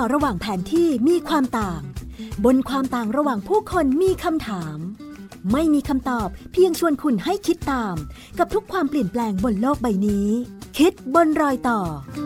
อระหว่างแผนที่มีความต่างบนความต่างระหว่างผู้คนมีคำถามไม่มีคำตอบเพียงชวนคุณให้คิดตามกับทุกความเปลี่ยนแปลงบนโลกใบนี้คิดบนรอยต่อ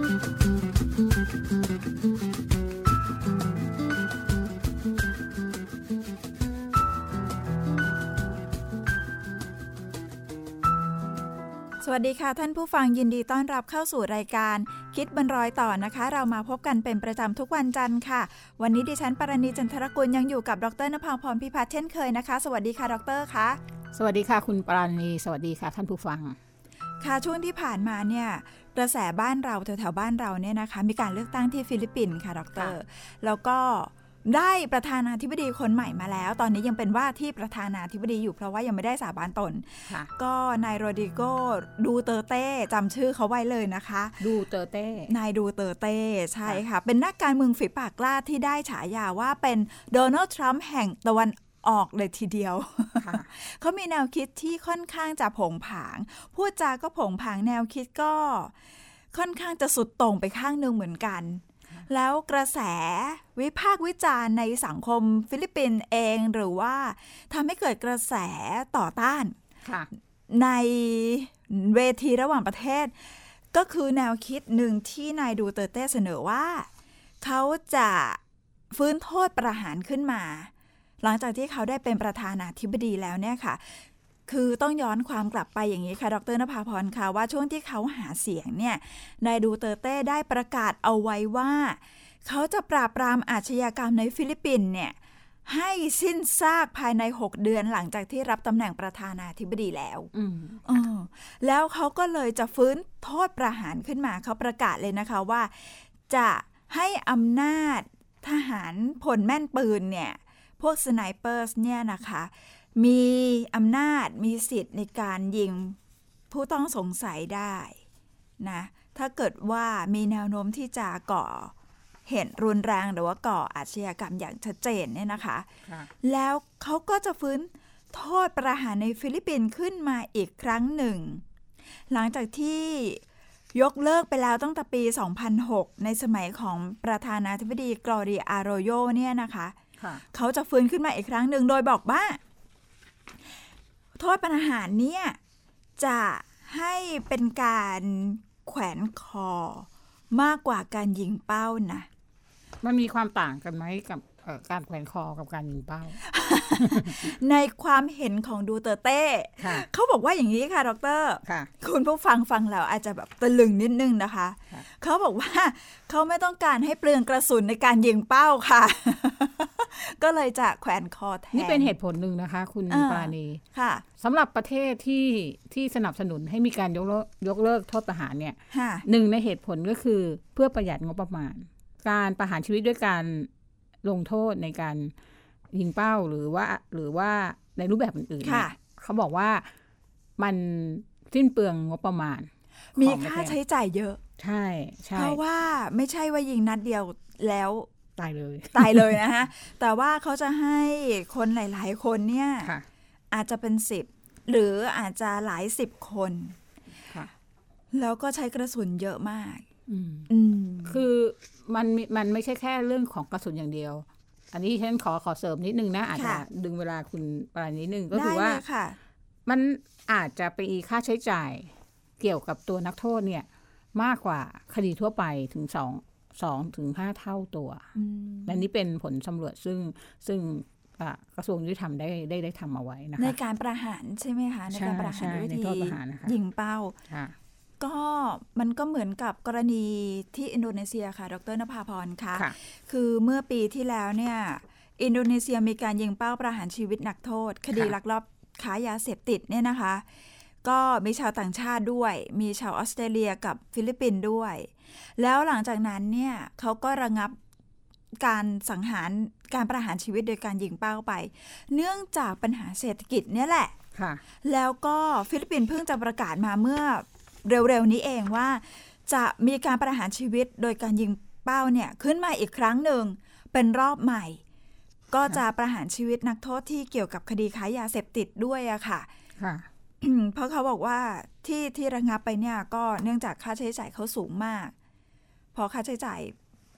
สวัสดีค่ะท่านผู้ฟังยินดีต้อนรับเข้าสู่รายการคิดบนรอยต่อนะคะเรามาพบกันเป็นประจำทุกวันจันทร์ค่ะวันนี้ดิฉันปรณีจันทรกุลยังอยู่กับดร.นภาพรพิพัฒน์เช่นเคยนะคะสวัสดีค่ะดร.คะสวัสดีค่ะคุณปราณีสวัสดีค่ะท่านผู้ฟังค่ะช่วงที่ผ่านมาเนี่ยกระแสบ้านเราแถวๆบ้านเราเนี่ยนะคะมีการเลือกตั้งที่ฟิลิปปินส์ค่ะดร.แล้วก็ได้ประธานาธิบดีคนใหม่มาแล้วตอนนี้ยังเป็นว่าที่ประธานาธิบดีอยู่เพราะว่ายังไม่ได้สาบานตนก็นายโรดริโกดูเตอร์เต้จำชื่อเขาไว้เลยนะคะดูเตอร์เต้นายดูเตอร์เต้ใช่ค่ะเป็นนักการเมืองฝีปากกล้าที่ได้ฉายาว่าเป็นโดนัลด์ทรัมป์แห่งตะวันออกเลยทีเดียว เขามีแนวคิดที่ค่อนข้างจะผงผางพูดจาก็ผงผางแนวคิดก็ค่อนข้างจะสุดโต่งไปข้างนึงเหมือนกันแล้วกระแสวิพากษ์วิจารณ์ในสังคมฟิลิปปินส์เองหรือว่าทำให้เกิดกระแสต่อต้านในเวทีระหว่างประเทศก็คือแนวคิดหนึ่งที่นายดูเตอร์เต้เสนอว่าเขาจะฟื้นโทษประหารขึ้นมาหลังจากที่เขาได้เป็นประธานาธิบดีแล้วเนี่ยค่ะคือต้องย้อนความกลับไปอย่างนี้ค่ะดร.นภาพรค่ะว่าช่วงที่เขาหาเสียงเนี่ยนายดูเตอร์เต้ได้ประกาศเอาไว้ว่าเขาจะปราบปรามอาชญากรรมในฟิลิปปินส์เนี่ยให้สิ้นซากภายใน6เดือนหลังจากที่รับตำแหน่งประธานาธิบดีแล้วแล้วเขาก็เลยจะฟื้นโทษประหารขึ้นมาเขาประกาศเลยนะคะว่าจะให้อำนาจทหารพลแม่นปืนเนี่ยพวกสไนเปอร์เนี่ยนะคะมีอำนาจมีสิทธิ์ในการยิงผู้ต้องสงสัยได้นะถ้าเกิดว่ามีแนวโน้มที่จะก่อเหตุรุนแรงหรือว่าก่ออาชญากรรมอย่างชัดเจนเนี่ยนะคะแล้วเขาก็จะฟื้นโทษประหารในฟิลิปปินส์ขึ้นมาอีกครั้งหนึ่งหลังจากที่ยกเลิกไปแล้วตั้งแต่ปี 2006 ในสมัยของประธานาธิบดีกลอเดีย อาโรโยเนี่ยนะคะเขาจะฟื้นขึ้นมาอีกครั้งหนึ่งโดยบอกว่าโทษประหารเนี่ยจะให้เป็นการแขวนคอมากกว่าการยิงเป้านะมันมีความต่างกันไหมกับการแขวนคอกับการยิงเป้าในความเห็นของดูเตอร์เต้เขาบอกว่าอย่างนี้ค่ะดร.คุณผู้ฟังแล้วอาจจะแบบตะลึงนิดนึงนะคะเขาบอกว่าเขาไม่ต้องการให้เปลืองกระสุนในการยิงเป้าค่ะ ก็เลยจะแขวนคอแทนนี่เป็นเหตุผลหนึ่งนะคะคุณปราณีสำหรับประเทศที่สนับสนุนให้มีการยกเลิกโทษประหารเนี่ยหนึ่งในเหตุผลก็คือเพื่อประหยัดงบประมาณการประหารชีวิตด้วยการลงโทษในการยิงเป้าหรือว่าในรูปแบบอื่นๆเขาบอกว่ามันสิ้นเปลืองงบประมาณมีค่าใช้จ่ายเยอะใช่เพราะว่าไม่ใช่ว่ายิงนัดเดียวแล้วตายเลยนะคะแต่ว่าเขาจะให้คนหลายๆคนเนี่ยอาจจะเป็น10หรืออาจจะหลาย10คนแล้วก็ใช้กระสุนเยอะมากคือมันไม่ใช่แค่เรื่องของกระสุนอย่างเดียวอันนี้ฉันขอเสริมนิดนึงนะอาจจะดึงเวลาคุณปราณีนิดนึงก็คือว่ามันอาจจะเป็นค่าใช้จ่ายเกี่ยวกับตัวนักโทษเนี่ยมากกว่าคดีทั่วไปถึง2 ถึง 5 เท่าตัวและนี้เป็นผลสำรวจซึ่งกระทรวงยุติธรรมได้ทำเอาไว้นะคะในการประหารใช่ไหมคะในการประหารด้วยวิธียิงเป้าก็มันก็เหมือนกับกรณีที่อินโดนีเซียค่ะดร.นภาพรค่ะคือเมื่อปีที่แล้วเนี่ยอินโดนีเซียมีการยิงเป้าประหารชีวิตนักโทษคดีลักลอบค้ายาเสพติดเนี่ยนะคะก็มีชาวต่างชาติด้วยมีชาวออสเตรเลียกับฟิลิปปินส์ด้วยแล้วหลังจากนั้นเนี่ยเขาก็ระงับการสังหารการประหารชีวิตโดยการยิงเป้าไปเนื่องจากปัญหาเศรษฐกิจเนี่ยแหละแล้วก็ฟิลิปปินส์เพิ่งจะประกาศมาเมื่อเร็วๆนี้เองว่าจะมีการประหารชีวิตโดยการยิงเป้าเนี่ยขึ้นมาอีกครั้งหนึ่งเป็นรอบใหม่ก็จะประหารชีวิตนักโทษที่เกี่ยวกับคดีค้ายาเสพติดด้วยอะค่ะ เพราะเขาบอกว่าที่ระงับไปเนี่ยก็เนื่องจากค่าใช้จ่ายเขาสูงมากพอค่าใช้จ่าย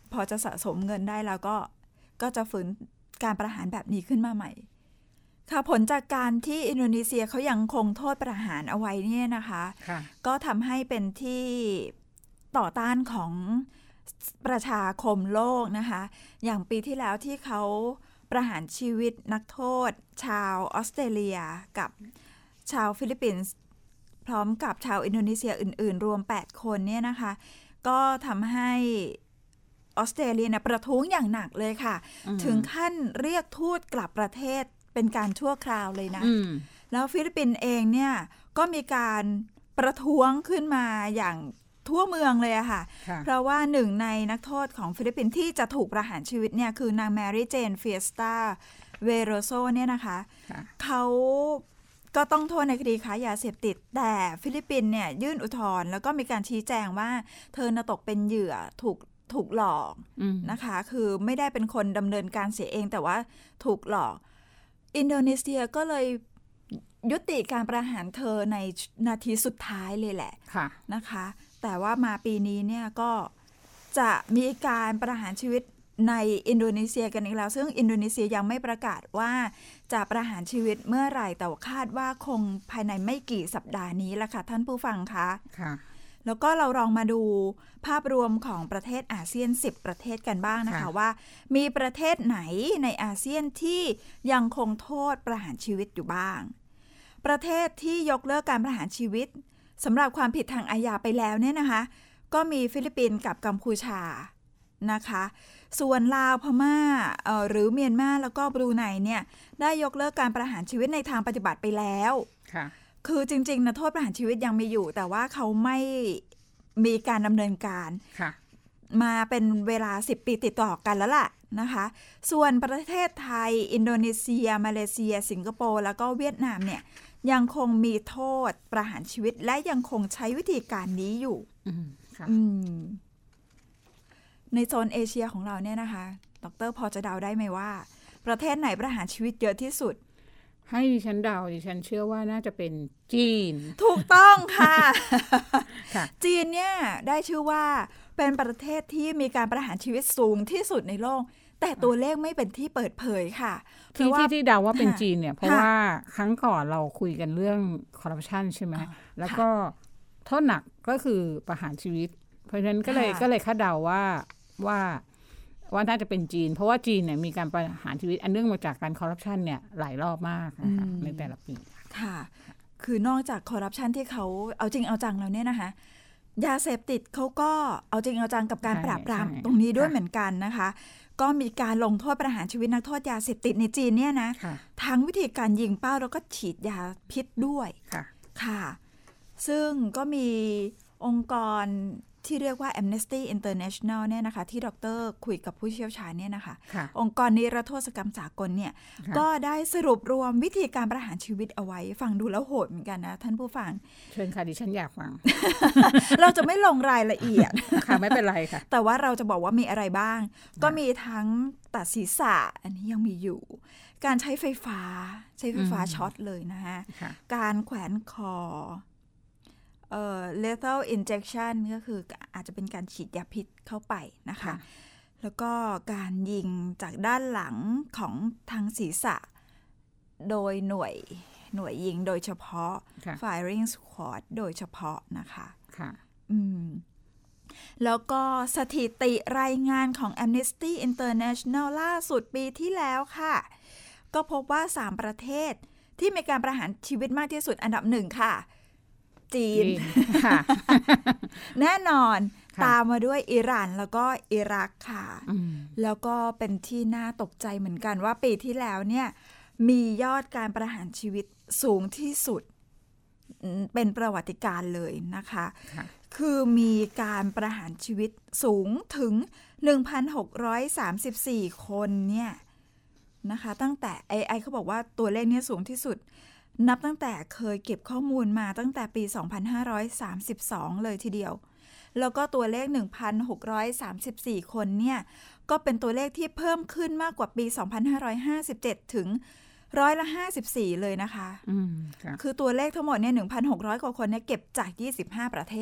พอจะสะสมเงินได้แล้วก็จะฝืนการประหารแบบนี้ขึ้นมาใหม่ค่ะผลจากการที่อินโดนีเซียเขายังคงโทษประหารเอาไว้เนี่ยนะคะก็ทำให้เป็นที่ต่อต้านของประชาคมโลกนะคะอย่างปีที่แล้วที่เขาประหารชีวิตนักโทษชาวออสเตรเลียกับชาวฟิลิปปินส์พร้อมกับชาวอินโดนีเซียอื่นๆรวม8คนเนี่ยนะคะก็ทำให้ออสเตรเลียประท้วงอย่างหนักเลยค่ะถึงขั้นเรียกทูตกลับประเทศเป็นการชั่วคราวเลยนะแล้วฟิลิปปินส์เองเนี่ยก็มีการประท้วงขึ้นมาอย่างทั่วเมืองเลยอะค่ะเพราะว่าหนึ่งในนักโทษของฟิลิปปินส์ที่จะถูกประหารชีวิตเนี่ยคือนางแมรี่เจนเฟียสตาเวโรโซเนี่ยนะคะเขาก็ต้องโทษในคดีค้ายาเสพติดแต่ฟิลิปปินส์เนี่ยยื่นอุทธรณ์แล้วก็มีการชี้แจงว่าเธอตกเป็นเหยื่อถูกหลอกนะคะคือไม่ได้เป็นคนดำเนินการเสียเองแต่ว่าถูกหลอกอินโดนีเซียก็เลยยุติการประหารเธอในนาทีสุดท้ายเลยแหละนะคะแต่ว่ามาปีนี้เนี่ยก็จะมีการประหารชีวิตในอินโดนีเซียกันอีกแล้วซึ่งอินโดนีเซียยังไม่ประกาศว่าจะประหารชีวิตเมื่อไหร่แต่คาดว่าคงภายในไม่กี่สัปดาห์นี้ละค่ะท่านผู้ฟังคะแล้วก็เราลองมาดูภาพรวมของประเทศอาเซียน10ประเทศกันบ้างนะคะว่ามีประเทศไหนในอาเซียนที่ยังคงโทษประหารชีวิตอยู่บ้างประเทศที่ยกเลิกการประหารชีวิตสำหรับความผิดทางอาญาไปแล้วเนี่ยนะคะก็มีฟิลิปปินส์กับกัมพูชานะคะส่วนลาวพม่าหรือเมียนมาแล้วก็บรูไนเนี่ยได้ยกเลิกการประหารชีวิตในทางปฏิบัติไปแล้วคือจริงๆนะโทษประหารชีวิตยังมีอยู่แต่ว่าเขาไม่มีการดำเนินการมาเป็นเวลา10ปีติดต่อกันแล้วล่ะนะคะส่วนประเทศไทยอินโดนีเซียมาเลเซียสิงคโปร์แล้วก็เวียดนามเนี่ยยังคงมีโทษประหารชีวิตและยังคงใช้วิธีการนี้อยู่ในโซนเอเชียของเราเนี่ยนะคะดร.พอจะเดาได้ไหมว่าประเทศไหนประหารชีวิตเยอะที่สุดให้ดิฉันเดาดิฉันเชื่อว่าน่าจะเป็นจีนถูกต้องค่ะ จีนเนี่ยได้ชื่อว่าเป็นประเทศที่มีการประหารชีวิตสูงที่สุดในโลกแต่ตัวเลขไม่เป็นที่เปิดเผยค่ะที่เดาว่าเป็นจีนเนี่ยเพราะว่าครั้งก่อนเราคุยกันเรื่องคอร์รัปชันใช่ไหมแล้วก็โทษหนักก็คือประหารชีวิตเพราะฉะนั้นก็เลยคาดเดาว่าน่าจะเป็นจีนเพราะว่าจีนเนี่ยมีการประหารชีวิตอันเนื่องมาจากการคอร์รัปชันเนี่ยหลายรอบมากนะคะในแต่ละปีค่ะคือนอกจากคอร์รัปชันที่เขาเอาจริงเอาจังแล้วเนี่ยนะคะยาเสพติดเขาก็เอาจริงเอาจังกับการปราบปรามตรงนี้ด้วยเหมือนกันนะคะก็มีการลงโทษประหารชีวิตนักโทษยาเสพติดในจีนเนี่ยนะทั้งวิธีการยิงเป้าแล้วก็ฉีดยาพิษด้วยค่ะซึ่งก็มีองค์กรที่เรียกว่า Amnesty International เนี่ยนะคะที่ดร.คุยกับผู้เชี่ยวชาญเนี่ยนะคะองค์กรนิรโทษกรรมสากลเนี่ยก็ได้สรุปรวมวิธีการประหารชีวิตเอาไว้ฟังดูแล้วโหดเหมือนกันนะท่านผู้ฟังเชิญค่ะดิฉันอยากฟังเราจะไม่ลงรายละเอียดค่ะไม่เป็นไรค่ะแต่ว่าเราจะบอกว่ามีอะไรบ้างก็มีทั้งตัดศีรษะอันนี้ยังมีอยู่การใช้ไฟฟ้าช็อตเลยนะคะการแขวนคอlethal injection ก็คืออาจจะเป็นการฉีดยาพิษเข้าไปนะคะแล้วก็การยิงจากด้านหลังของทางศีรษะโดยหน่วยยิงโดยเฉพาะ firing squad โดยเฉพาะนะคะแล้วก็สถิติรายงานของ Amnesty International ล่าสุดปีที่แล้วค่ะก็พบว่า3ประเทศที่มีการประหารชีวิตมากที่สุดอันดับ1ค่ะจีนแน่นอนตามมาด้วยอิหร่านแล้วก็อิรักค่ะแล้วก็เป็นที่น่าตกใจเหมือนกันว่าปีที่แล้วเนี่ยมียอดการประหารชีวิตสูงที่สุดเป็นประวัติการณ์เลยนะคะคือมีการประหารชีวิตสูงถึง 1,634 คนเนี่ยนะคะตั้งแต่AIเขาบอกว่าตัวเลขนี้สูงที่สุดนับตั้งแต่เคยเก็บข้อมูลมาตั้งแต่ปี 2532 เลยทีเดียวแล้วก็ตัวเลข 1,634 คนเนี่ยก็เป็นตัวเลขที่เพิ่มขึ้นมากกว่าปี 2557 ถึง54%เลยนะคะคือตัวเลขทั้งหมดเนี่ย 1,600 กว่าคนเนี่ยเก็บจาก25ประเทศ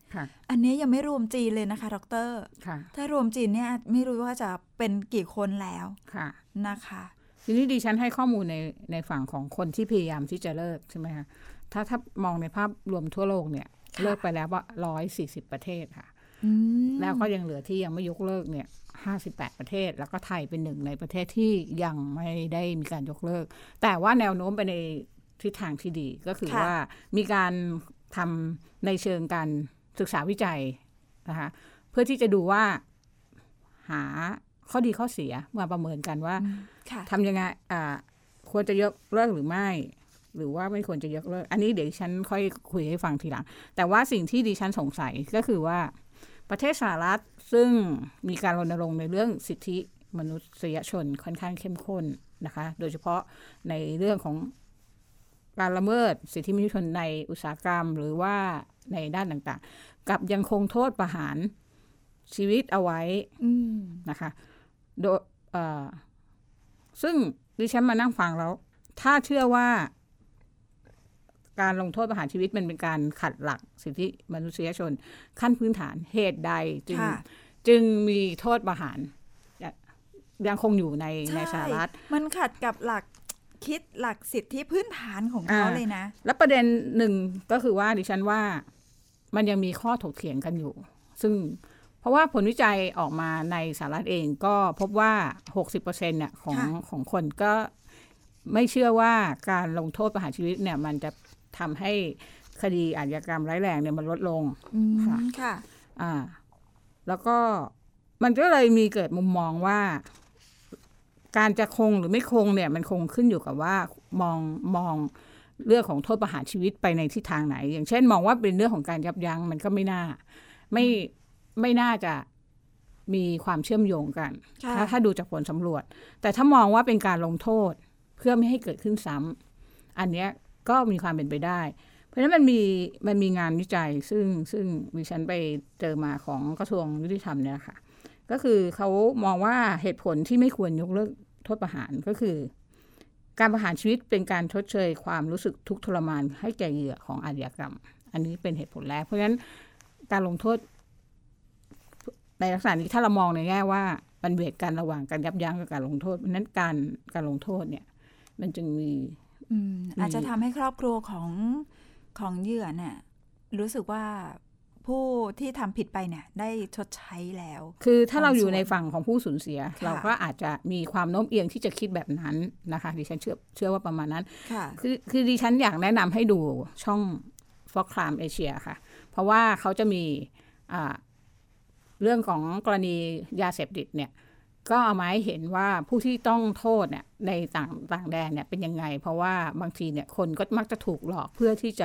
อันนี้ยังไม่รวมจีนเลยนะคะดร.ถ้ารวมจีนเนี่ยไม่รู้ว่าจะเป็นกี่คนแล้วนะคะทีนี้ดิฉันให้ข้อมูลในฝั่งของคนที่พยายามที่จะเลิกใช่ไหมคะถ้ามองในภาพรวมทั่วโลกเนี่ยเลิกไปแล้วว่า140ประเทศค่ะแล้วก็ยังเหลือที่ยังไม่ยกเลิกเนี่ย58ประเทศแล้วก็ไทยเป็นหนึ่งในประเทศที่ยังไม่ได้มีการยกเลิกแต่ว่าแนวโน้มไปในทิศทางที่ดีก็คือว่ามีการทำในเชิงการศึกษาวิจัยนะคะเพื่อที่จะดูว่าหาข้อดีข้อเสียมาประเมินกันว่าทำยังไงควรจะยกเลิกหรือไม่หรือว่าไม่ควรจะยกเลิกอันนี้เดี๋ยวดิฉันค่อยคุยให้ฟังทีหลังแต่ว่าสิ่งที่ดิฉันสงสัยก็คือว่าประเทศสหรัฐซึ่งมีการรณรงค์ในเรื่องสิทธิมนุษยชนค่อนข้างเข้มข้นนะคะโดยเฉพาะในเรื่องของการละเมิดสิทธิมนุษยชนในอุตสาหกรรมหรือว่าในด้านต่างๆกับยังคงโทษประหารชีวิตเอาไว้นะคะโดยซึ่งดิฉันมานั่งฟังแล้วถ้าเชื่อว่าการลงโทษประหารชีวิตมันเป็นการขัดหลักสิทธิมนุษยชนขั้นพื้นฐานเหตุใดจึงมีโทษประหารยังคงอยู่ในสหรัฐมันขัดกับหลักคิดหลักสิทธิพื้นฐานของเขาเลยนะและประเด็นหนึ่งก็คือว่าดิฉันว่ามันยังมีข้อถกเถียงกันอยู่ซึ่งเพราะว่าผลวิจัยออกมาในสหรัฐเองก็พบว่า 60% เนี่ยของคนก็ไม่เชื่อว่าการลงโทษประหารชีวิตเนี่ยมันจะทำให้คดีอาชญากรรมร้ายแรงเนี่ยมันลดลงค่ะแล้วก็มันก็เลยมีเกิดมุมมองว่าการจะคงหรือไม่คงเนี่ยมันคงขึ้นอยู่กับว่ามองเรื่องของโทษประหารชีวิตไปในทิศทางไหนอย่างเช่นมองว่าเป็นเรื่องของการยับยั้งมันก็ไม่น่าจะมีความเชื่อมโยงกันถ้าดูจากผลสำรวจแต่ถ้ามองว่าเป็นการลงโทษเพื่อไม่ให้เกิดขึ้นซ้ำอันเนี้ยก็มีความเป็นไปได้เพราะฉะนั้นมันมีงานวิจัยซึ่งดิฉันไปเจอมาของกระทรวงยุติธรรมเนี่ยค่ะก็คือเขามองว่าเหตุผลที่ไม่ควรยกเลิกโทษประหารก็คือการประหารชีวิตเป็นการชดเชยความรู้สึกทุกข์ทรมานให้แก่เหยื่อของอาชญากรรมอันนี้เป็นเหตุผลแรกเพราะฉะนั้นการลงโทษในลักษณะนี้ถ้าเรามองในแง่ว่ามันเบียดกันระหว่างการยับยั้งกับการลงโทษเพราะฉะนั้นการลงโทษเนี่ยมันจึงมีอาจจะทำให้ครอบครัวของเหยื่อเนี่ยรู้สึกว่าผู้ที่ทำผิดไปเนี่ยได้ชดใช้แล้วคือถ้าเราอยู่ในฝั่งของผู้สูญเสียเราก็อาจจะมีความโน้มเอียงที่จะคิดแบบนั้นนะคะดิฉันเชื่อว่าประมาณนั้นคือดิฉันอยากแนะนำให้ดูช่อง For Crime Asia ค่ะเพราะว่าเขาจะมีเรื่องของกรณียาเสพติดเนี่ยก็เอามาให้เห็นว่าผู้ที่ต้องโทษเนี่ยในต่างแดนเนี่ยเป็นยังไงเพราะว่าบางทีเนี่ยคนก็มักจะถูกหลอกเพื่อที่จะ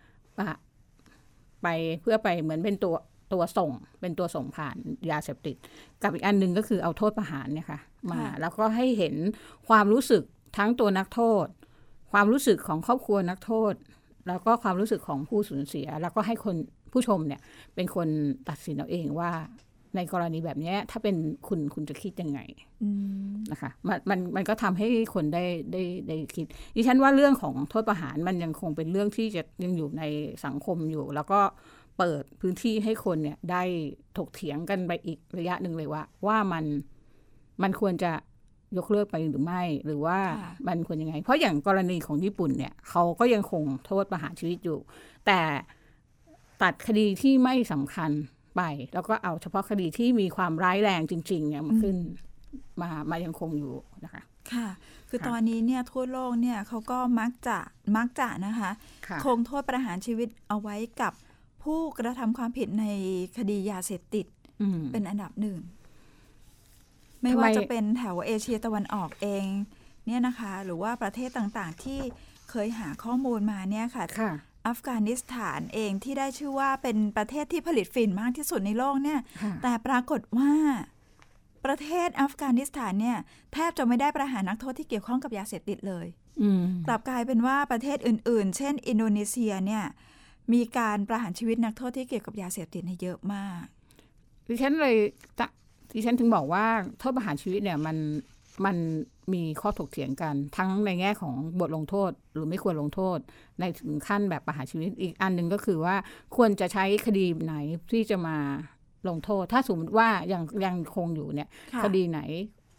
ไปเหมือนเป็นตัวส่งเป็นตัวส่งผ่านยาเสพติดกับอีกอันนึงก็คือเอาโทษประหารเนี่ยค่ะมาแล้วก็ให้เห็นความรู้สึกทั้งตัวนักโทษความรู้สึกของครอบครัวนักโทษแล้วก็ความรู้สึกของผู้สูญเสียแล้วก็ให้คนผู้ชมเนี่ยเป็นคนตัดสินเอาเองว่าในกรณีแบบนี้ถ้าเป็นคุณจะคิดยังไงนะคะมันก็ทำให้คนได้คิดดิฉันว่าเรื่องของโทษประหารมันยังคงเป็นเรื่องที่จะยังอยู่ในสังคมอยู่แล้วก็เปิดพื้นที่ให้คนเนี่ยได้ถกเถียงกันไปอีกระยะหนึ่งเลยว่ามันควรจะยกเลิกไปหรือไม่หรือว่ามันควรยังไงเพราะอย่างกรณีของญี่ปุ่นเนี่ยเขาก็ยังคงโทษประหารชีวิตอยู่แต่ตัดคดีที่ไม่สำคัญไปแล้วก็เอาเฉพาะคดีที่มีความร้ายแรงจริงๆเนี่ยมาขึ้นมายังคงอยู่นะคะค่ะคือตอนนี้เนี่ยทั่วโลกเนี่ยเขาก็มักจะนะคะคงโทษประหารชีวิตเอาไว้กับผู้กระทำความผิดในคดียาเสพติดเป็นอันดับหนึ่งไม่ว่าจะเป็นแถวเอเชียตะวันออกเองเนี่ยนะคะหรือว่าประเทศต่างๆที่เคยหาข้อมูลมาเนี่ยค่ะอัฟกานิสถานเองที่ได้ชื่อว่าเป็นประเทศที่ผลิตฝิ่นมากที่สุดในโลกเนี่ยแต่ปรากฏว่าประเทศอัฟกานิสถานเนี่ยแทบจะไม่ได้ประหารนักโทษที่เกี่ยวข้องกับยาเสพติดเลยกลับกลายเป็นว่าประเทศอื่นๆเช่นอินโดนีเซียเนี่ยมีการประหารชีวิตนักโทษที่เกี่ยวกับยาเสพติดเยอะมากดิฉันถึงบอกว่าโทษประหารชีวิตเนี่ยมันมีข้อถกเถียงกันทั้งในแง่ของบทลงโทษหรือไม่ควรลงโทษในถึงขั้นแบบประหารชีวิตอีกอันหนึ่งก็คือว่าควรจะใช้คดีไหนที่จะมาลงโทษถ้าสมมติว่ายังคงอยู่เนี่ยคดีไหน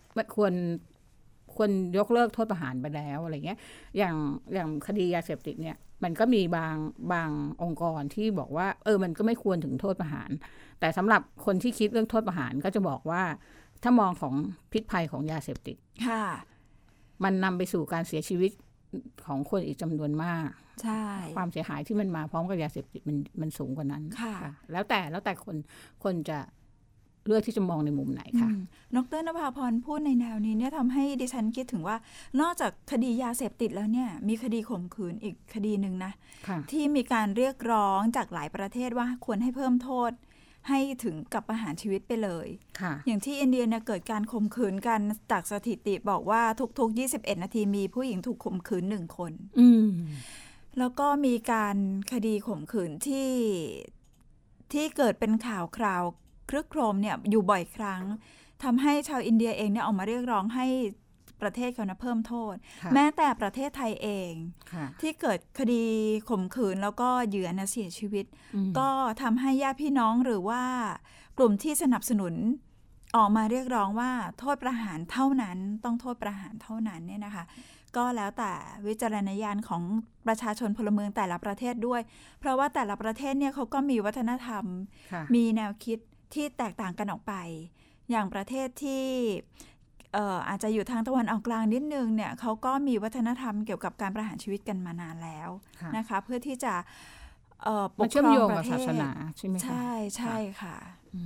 ควรยกเลิกโทษประหารไปแล้วอะไรเงี้ยอย่างคดียาเสพติดเนี่ยมันก็มีบางองค์กรที่บอกว่ามันก็ไม่ควรถึงโทษประหารแต่สำหรับคนที่คิดเรื่องโทษประหารก็จะบอกว่าถ้ามองของพิษภัยของยาเสพติดมันนำไปสู่การเสียชีวิตของคนอีกจำนวนมากใช่ความเสียหายที่มันมาพร้อมกับยาเสพติดมันสูงกว่านั้นค่ะแล้วแต่คนจะเลือกที่จะมองในมุมไหนคะดร.นภาพรพูดในแนวนี้เนี่ยทำให้ดิฉันคิดถึงว่านอกจากคดียาเสพติดแล้วเนี่ยมีคดีข่มขืนอีกคดีหนึ่งนะที่มีการเรียกร้องจากหลายประเทศว่าควรให้เพิ่มโทษให้ถึงกับประหารชีวิตไปเลยอย่างที่อินเดียเนี่ยเกิดการข่มขืนกันจากสถิติบอกว่าทุกๆ21นาทีมีผู้หญิงถูกข่มขืน1คนแล้วก็มีการคดีข่มขืนที่เกิดเป็นข่าวคราวครึกโครมเนี่ยอยู่บ่อยครั้งทำให้ชาวอินเดียเองเนี่ยออกมาเรียกร้องให้ประเทศเขานะเพิ่มโทษแม้แต่ประเทศไทยเองที่เกิดคดีข่มขืนแล้วก็เหยื่อเสียชีวิตก็ทำให้ญาติพี่น้องหรือว่ากลุ่มที่สนับสนุนออกมาเรียกร้องว่าโทษประหารเท่านั้นต้องโทษประหารเท่านั้นเนี่ยนะคะก็แล้วแต่วิจารณญาณของประชาชนพลเมืองแต่ละประเทศด้วยเพราะว่าแต่ละประเทศเนี่ยเขาก็มีวัฒนธรรมมีแนวคิดที่แตกต่างกันออกไปอย่างประเทศที่อาจจะอยู่ทางตะวันออกกลางนิดนึงเนี่ยเขาก็มีวัฒนธรรมเกี่ยวกับการประหารชีวิตกันมานานแล้วนะคะเพื่อที่จะปกครองประเทศศาสนาใช่ไหมคะใช่ค่ะ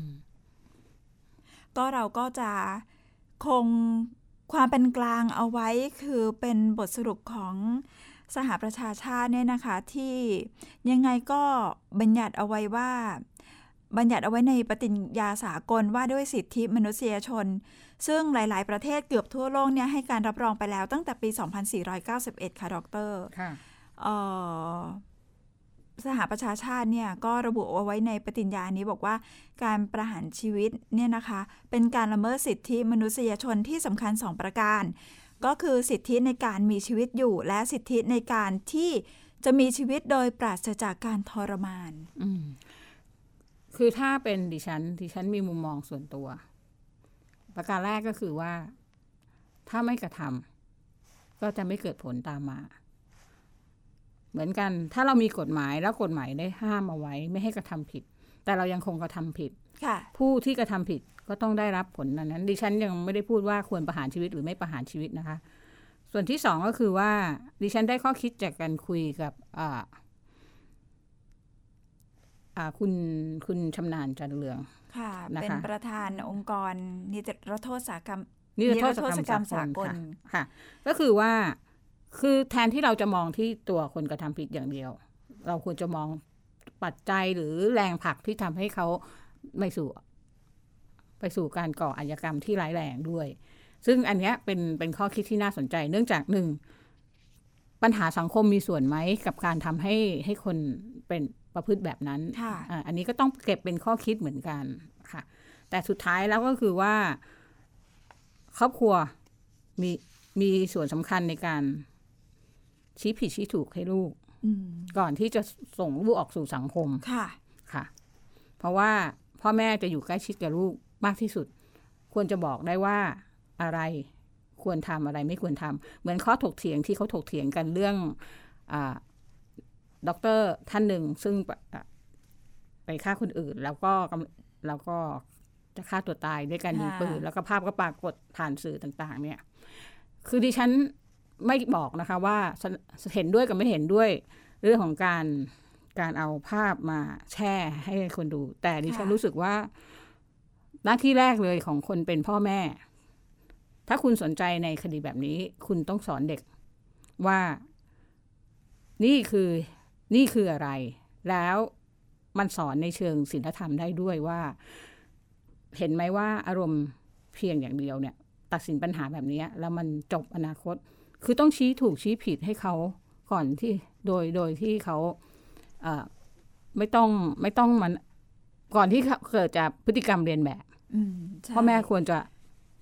ก็เราก็จะคงความเป็นกลางเอาไว้คือเป็นบทสรุปของสหประชาชาติเนี่ยนะคะที่ยังไงก็บัญญัติเอาไว้ในปฏิญญาสากลว่าด้วยสิทธิมนุษยชนซึ่งหลายๆประเทศเกือบทั่วโลกเนี่ยให้การรับรองไปแล้วตั้งแต่ปี 2491 ค่ะดร.สหประชาชาติเนี่ยก็ระบุเอาไว้ในปฏิญญานี้บอกว่าการประหารชีวิตเนี่ยนะคะเป็นการละเมิดสิทธิมนุษยชนที่สำคัญ2ประการก็คือสิทธิในการมีชีวิตอยู่และสิทธิในการที่จะมีชีวิตโดยปราศจากการทรมานคือถ้าเป็นดิฉันมีมุมมองส่วนตัวประการแรกก็คือว่าถ้าไม่กระทำก็จะไม่เกิดผลตามมาเหมือนกันถ้าเรามีกฎหมายแล้วกฎหมายได้ห้ามเอาไว้ไม่ให้กระทำผิดแต่เรายังคงกระทำผิดผู้ที่กระทำผิดก็ต้องได้รับผลนั้นดิฉันยังไม่ได้พูดว่าควรประหารชีวิตหรือไม่ประหารชีวิตนะคะส่วนที่สองก็คือว่าดิฉันได้ข้อคิดจากการคุยกับคุณชำนาญจันเรืองค่ะเป็นประธานองค์กรนิรโทษกรรมสากลค่ะก็คือว่าคือแทนที่เราจะมองที่ตัวคนกระทำผิดอย่างเดียวเราควรจะมองปัจจัยหรือแรงผลักที่ทำให้เขาไปสู่การก่ออาชญากรรมที่ร้ายแรงด้วยซึ่งอันนี้เป็นข้อคิดที่น่าสนใจเนื่องจากหนึ่งปัญหาสังคมมีส่วนไหมกับการทำให้คนเป็นประพฤติแบบนั้นอันนี้ก็ต้องเก็บเป็นข้อคิดเหมือนกันค่ะแต่สุดท้ายแล้วก็คือว่าครอบครัวมีส่วนสำคัญในการชี้ผิดชี้ถูกให้ลูกก่อนที่จะส่งลูกออกสู่สังคมค่ะเพราะว่าพ่อแม่จะอยู่ใกล้ชิดกับลูกมากที่สุดควรจะบอกได้ว่าอะไรควรทำอะไรไม่ควรทำเหมือนข้อถกเถียงที่เขาถกเถียงกันเรื่องด็อกเตอร์ท่านหนึ่งซึ่งไปฆ่าคนอื่นแล้วก็จะฆ่าตัวตายด้วยการยิงปืนแล้วก็ภาพก็ปรากฏผ่านสื่อต่างๆเนี่ยคือดิฉันไม่บอกนะคะว่าเห็นด้วยกับไม่เห็นด้วยเรื่องของการเอาภาพมาแชร์ให้คนดูแต่ดิฉันรู้สึกว่าหน้าที่แรกเลยของคนเป็นพ่อแม่ถ้าคุณสนใจในคดีแบบนี้คุณต้องสอนเด็กว่านี่คืออะไรแล้วมันสอนในเชิงศีลธรรมได้ด้วยว่าเห็นไหมว่าอารมณ์เพียงอย่างเดียวเนี่ยตัดสินปัญหาแบบนี้แล้วมันจบอนาคตคือต้องชี้ถูกชี้ผิดให้เขาก่อนที่โดยที่เขาไม่ต้องมันก่อนที่เกิดจากพฤติกรรมเรียนแบบพ่อแม่ควรจะ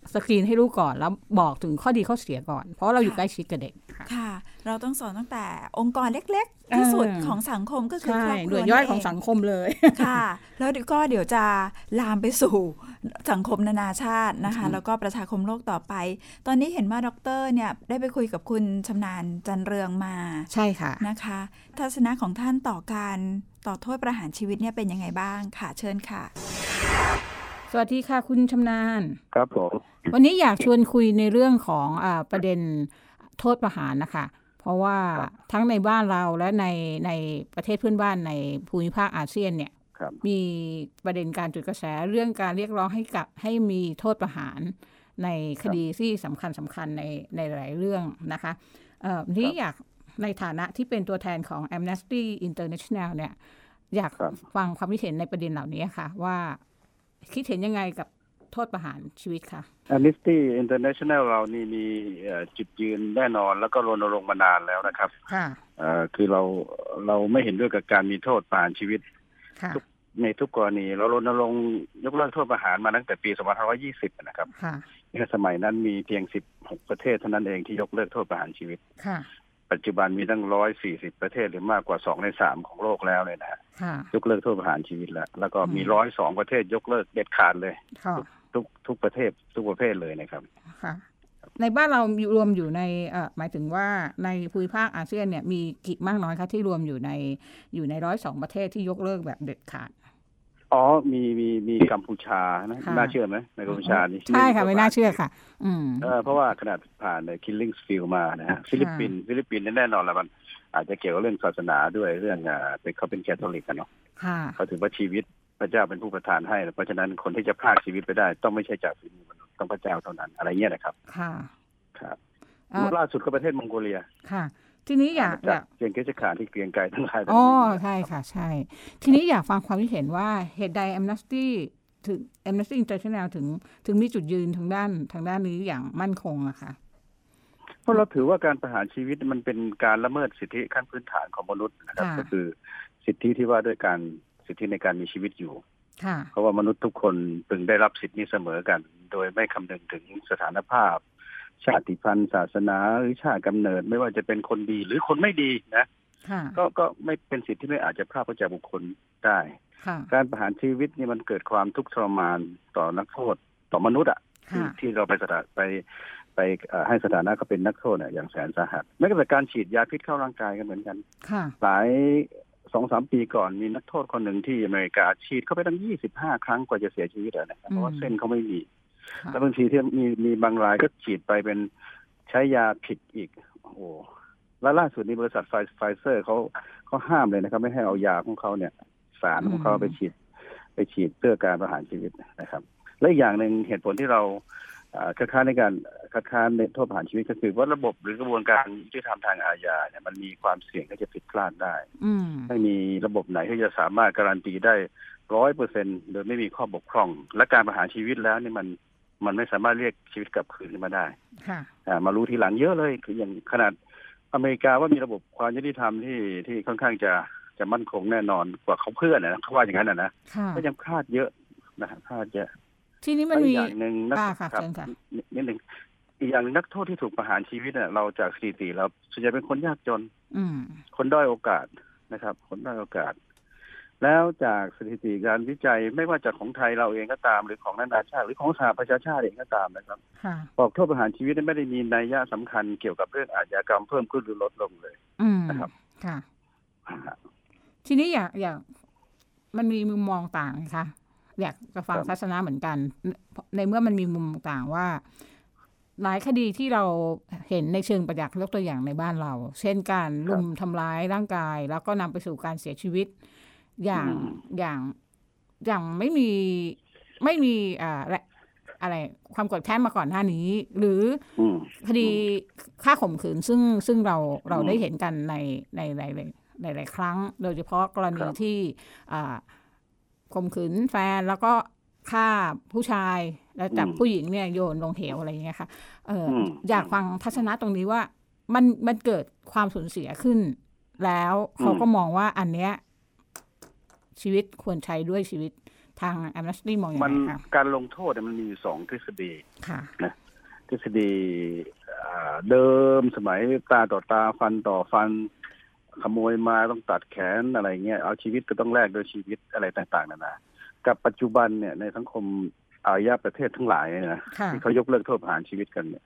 สกรีนให้ลูกก่อนแล้วบอกถึงข้อดีข้อเสียก่อนเพราะเราอยู่ใกล้ชิดกับเด็กค่ะเราต้องสอนตั้งแต่องค์กรเล็กๆที่สุดของสังคมก็คือครอบครัวย่อยของสังคมเลยค่ะแล้วก็เดี๋ยวจะลามไปสู่สังคมนานาชาตินะคะแล้วก็ประชาคมโลกต่อไปตอนนี้เห็นว่าดร.เนี่ยได้ไปคุยกับคุณชำนาญจันเรืองมาใช่ค่ะนะคะทัศนะของท่านต่อการต่อโทษประหารชีวิตเนี่ยเป็นยังไงบ้างค่ะเชิญค่ะสวัสดีค่ะคุณชำนาญครับผมวันนี้อยากชวนคุยในเรื่องของประเด็นโทษประหารนะคะเพราะว่าทั้งในบ้านเราและในประเทศเพื่อนบ้านในภูมิภาคอาเซียนเนี่ยมีประเด็นการจุดกระแสเรื่องการเรียกร้องให้มีโทษประหารในคดีที่สำคัญในหลายเรื่องนะคะนี้อยากในฐานะที่เป็นตัวแทนของ Amnesty International เนี่ยอยากฟังความคิดเห็นในประเด็นเหล่านี้ค่ะว่าคิดเห็นยังไงกับโทษประหารชีวิตค่ะ Amnesty International เรานี่มีจุดยืนแน่นอนแล้วก็รณรงค์มานานแล้วนะครับคือเราไม่เห็นด้วยกับการมีโทษประหารชีวิตในทุกกรณีเรารณรงค์ยกเลิกโทษประหารมาตั้งแต่ปี2520นะครับในสมัยนั้นมีเพียง16ประเทศเท่านั้นเองที่ยกเลิกโทษประหารชีวิตปัจจุบันมีตั้ง140ประเทศหรือมากกว่า2ใน3ของโลกแล้วเลยนะยกเลิกโทษประหารชีวิตแล้วก็มี102ประเทศยกเลิกเด็ดขาดเลยทุกประเทศทุกประเภทเลยนะครับในบ้านเรารวมอยู่ในหมายถึงว่าในภูมิภาคอาเซียนเนี่ยมีกี่มากน้อยคะที่รวมอยู่ใน102ประเทศที่ยกเลิกแบบเด็ดขาดมีกัมพูชานะน่าเชื่อไหมในกัมพูชานี่ใช่ค่ะไม่น่าเชื่อค่ะเพราะว่าขนาดผ่านใน Killing Field มานะฮะฟิลิปปินส์แน่นอนแล้วมันอาจจะเกี่ยวกับเรื่องศาสนาด้วยเรื่องเขาเป็นแคทอลิกกันเนาะเขาถือว่าชีวิตพระเจ้าเป็นผู้ประทานให้เพราะฉะนั้นคนที่จะพรากชีวิตไปได้ต้องไม่ใช่จากฝีมือมนุษย์ต้องพระเจ้าเท่านั้นอะไรเงี้ยนะครับครับล่าสุดก็ประเทศมองโกเลียค่ะทีนี้อยากเพียงแค่จะขาดที่เกรียงไกรทั้งหลายใช่ค่ะใช่ทีนี้อยากฟังความคิดเห็นว่าเหตุใด Amnesty International ถึงมีจุดยืนทางด้านนี้อย่างมั่นคงอะค่ะเพราะเราถือว่าการประหารชีวิตมันเป็นการละเมิดสิทธิขั้นพื้นฐานของมนุษย์นะครับก็คือสิทธิที่ว่าด้วยการสิทธิในการมีชีวิตอยู่เพราะว่ามนุษย์ทุกคนพึงได้รับสิทธินี้เสมอกันโดยไม่คำนึงถึงสถานภาพชาติพันธุ์ศาสนาหรือชาติกำเนิดไม่ว่าจะเป็นคนดีหรือคนไม่ดีนะก็ไม่เป็นสิทธิที่ไม่อาจจะพรากไปจากบุคคลได้การประหารชีวิตนี่มันเกิดความทุกข์ทรมานต่อนักโทษต่อมนุษย์ที่เราไปให้สถานะเขาเป็นนักโทษเนี่ยอย่างแสนสาหัสแม้กระทั่งการฉีดยาพิษเข้าร่างกายกันเหมือนกันหลาย 2-3 ปีก่อนมีนักโทษคนหนึ่งที่อเมริกาฉีดเข้าไปตั้ง25 ครั้งกว่าจะเสียชีวิตนะครับเพราะว่าเส้นเขาไม่มีแล้วบางทีที่มีบางรายก็ฉีดไปเป็นใช้ยาผิดอีกแล้วล่าสุดนี้บริษัทไฟเซอร์เขาห้ามเลยนะครับไม่ให้เอายาของเขาเนี่ยสารของเขาไปฉีดเพื่อการประหารชีวิตนะครับและอีกอย่างหนึ่งเหตุผลที่เราคัดค้านในการคัดค้านในโทษประหารชีวิตก็คือว่าระบบหรือกระบวนการยุติธรรมทางอาญาเนี่ยมันมีความเสี่ยงที่จะผิดพลาดได้ไม่มีระบบไหนที่จะสามารถการันตีได้ 100% โดยไม่มีข้อบกพร่องและการประหารชีวิตแล้วนี่มันไม่สามารถเรียกชีวิตกลับคืนมาได้มารู้ทีหลังเยอะเลยคืออย่างขนาดอเมริกาว่ามีระบบความยุติธรรมที่ค่อนข้างจะมั่นคงแน่นอนกว่าเขาเพื่อนนะเขาว่าอย่างนั้นนะก็ยังพลาดเยอะนะพลาดเยอะทีนี้มันมีอย่างหนึ่งนะครับนิดหนึ่งอีกอย่างนักโทษที่ถูกประหารชีวิตเนี่ยเราจากสถิติเราส่วนใหญ่เป็นคนยากจนคนด้อยโอกาสนะครับคนด้อยโอกาสแล้วจากสถิติการวิจัยไม่ว่าจากของไทยเราเองก็ตามหรือของนานาชาติหรือของสหประชาชาติเองก็ตามนะครับบอกโทษประหารชีวิตไม่ได้มีนัยสำคัญเกี่ยวกับเรื่องอาชญากรรมเพิ่มขึ้นหรือลดลงเลยนะครับค่ะทีนี้อยากมันมีมุมมองต่างนะคะอยากจะฟังทัศนะเหมือนกันในเมื่อมันมีมุมต่างว่าหลายคดีที่เราเห็นในเชิงประจักษ์ยกตัวอย่างในบ้านเราเช่นการรุมทำร้ายร่างกายแล้วก็นำไปสู่การเสียชีวิตอย่างไม่มีอะไรความกดแค้นมาก่อนหน้านี้หรือคดีฆ่าข่มขืนซึ่งเราได้เห็นกันในหลายครั้งโดยเฉพาะกรณีที่ข่มขืนแฟนแล้วก็ฆ่าผู้ชายแล้วจับผู้หญิงเนี่ยโยนลงเหวอะไรอย่างเงี้ยค่ะอยากฟังทัศนะตรงนี้ว่ามันเกิดความสูญเสียขึ้นแล้วเขาก็มองว่าอันเนี้ยชีวิตควรใช้ด้วยชีวิตทาง Amnesty มองอย่างไรครับการลงโทษมันมีอยู่2ทฤษฎีนะทฤษฎีเดิมสมัยตาต่อตาฟันต่อฟันขโมยมาต้องตัดแขนอะไรเงี้ยเอาชีวิตก็ต้องแลกโดยชีวิตอะไรต่างๆนานากับปัจจุบันเนี่ยในสังคมอารยประเทศทั้งหลายนะที่เขายกเลิกโทษประหารชีวิตกันเนี่ย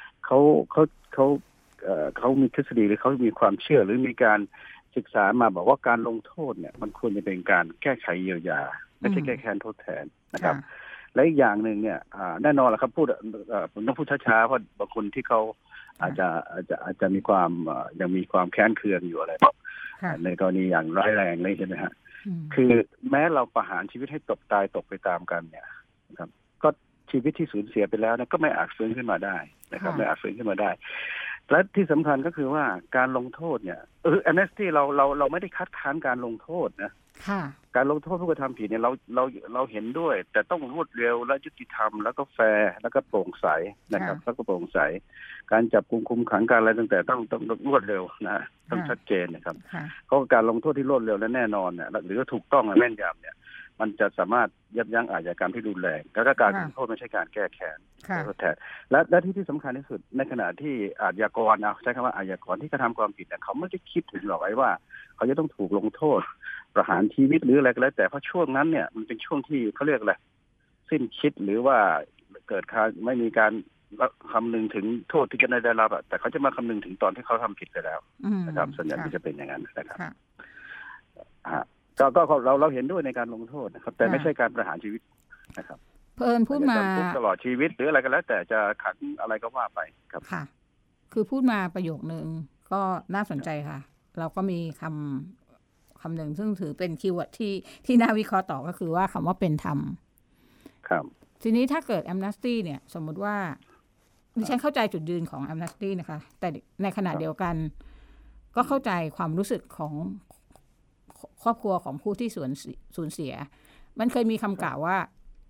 เขามีทฤษฎีหรือเขามีความเชื่อหรือมีการศึกษามาบอกว่าการลงโทษเนี่ยมันควรจะเป็นการแก้ไขเยียวยาไม่ใช่แก้แค้นทดแทนนะครับและอีกอย่างหนึ่งเนี่ยแน่นอนแหละครับผมต้องพูดช้าๆเพราะบางคนที่เขาอาจจะมีความยังมีความแค้นเคืองอยู่อะไรในกรณีอย่างร้ายแรงเลยใช่ไหมฮะคือแม้เราประหารชีวิตให้ตายตกไปตามกันเนี่ยนะครับก็ชีวิตที่สูญเสียไปแล้วนะก็ไม่อาจฟื้นขึ้นมาได้นะครับไม่อาจฟื้นขึ้นมาได้และที่สำคัญก็คือว่าการลงโทษเนี่ยAmnesty เราไม่ได้คัดค้านการลงโทษนะการลงโทษผู้กระทำผิดเนี่ยเราเห็นด้วยแต่ต้องรวดเร็วและยุติธรรมแล้วก็แฟร์แล้วก็โปร่งใสนะครับแล้วก็โปร่งใสการจับกุมคุมขังการอะไรตั้งแต่ต้องรวดเร็วนะต้องชัดเจนนะครับเพราะการลงโทษที่รวดเร็วและแน่นอนเนี่ยหรือว่าถูกต้องและแม่นยำเนี่ยมันจะสามารถยับยั้งอาชญากรรมที่รุนแรงแล้วก็การลงโทษไม่ใช่การแก้แค้นทดแทนและที่สำคัญที่สุดในขณะที่อาชญากรใช้คำว่าอาชญากรที่กระทำความผิดเนี่ยเขาไม่ได้คิดถึงหรอกไอ้ว่าเขาจะต้องถูกลงโทษประหารชีวิตหรืออะไรก็แล้วแต่เพราะช่วงนั้นเนี่ยมันเป็นช่วงที่เขาเรียกอะไรสิ้นคิดหรือว่าเกิดการไม่มีการคำนึงถึงโทษที่จะได้รับแต่เขาจะมาคำนึงถึงตอนที่เขาทำผิดไปแล้วนะครับส่วนใหญ่จะเป็นอย่างนั้นนะครับก็เราเห็นด้วยในการลงโทษนะครับแต่ไม่ใช่การประหารชีวิตนะครับเพิ่นพูดมาตลอดชีวิตหรืออะไรก็แล้วแต่จะขังอะไรก็ว่าไปครับค่ะคือพูดมาประโยคนึงก็น่าสนใจค่ะเราก็มีคำหนึ่งซึ่งถือเป็นคีย์เวิร์ดที่น่าวิเคราะห์ต่อก็คือว่าคำว่าเป็นธรรมครับทีนี้ถ้าเกิด Amnesty เนี่ยสมมุติว่าดิฉันเข้าใจจุดยืนของ Amnesty นะคะแต่ในขณะเดียวกันก็เข้าใจความรู้สึกของครอบครัวของผู้ที่สูญเสียมันเคยมีคำกล่าวว่า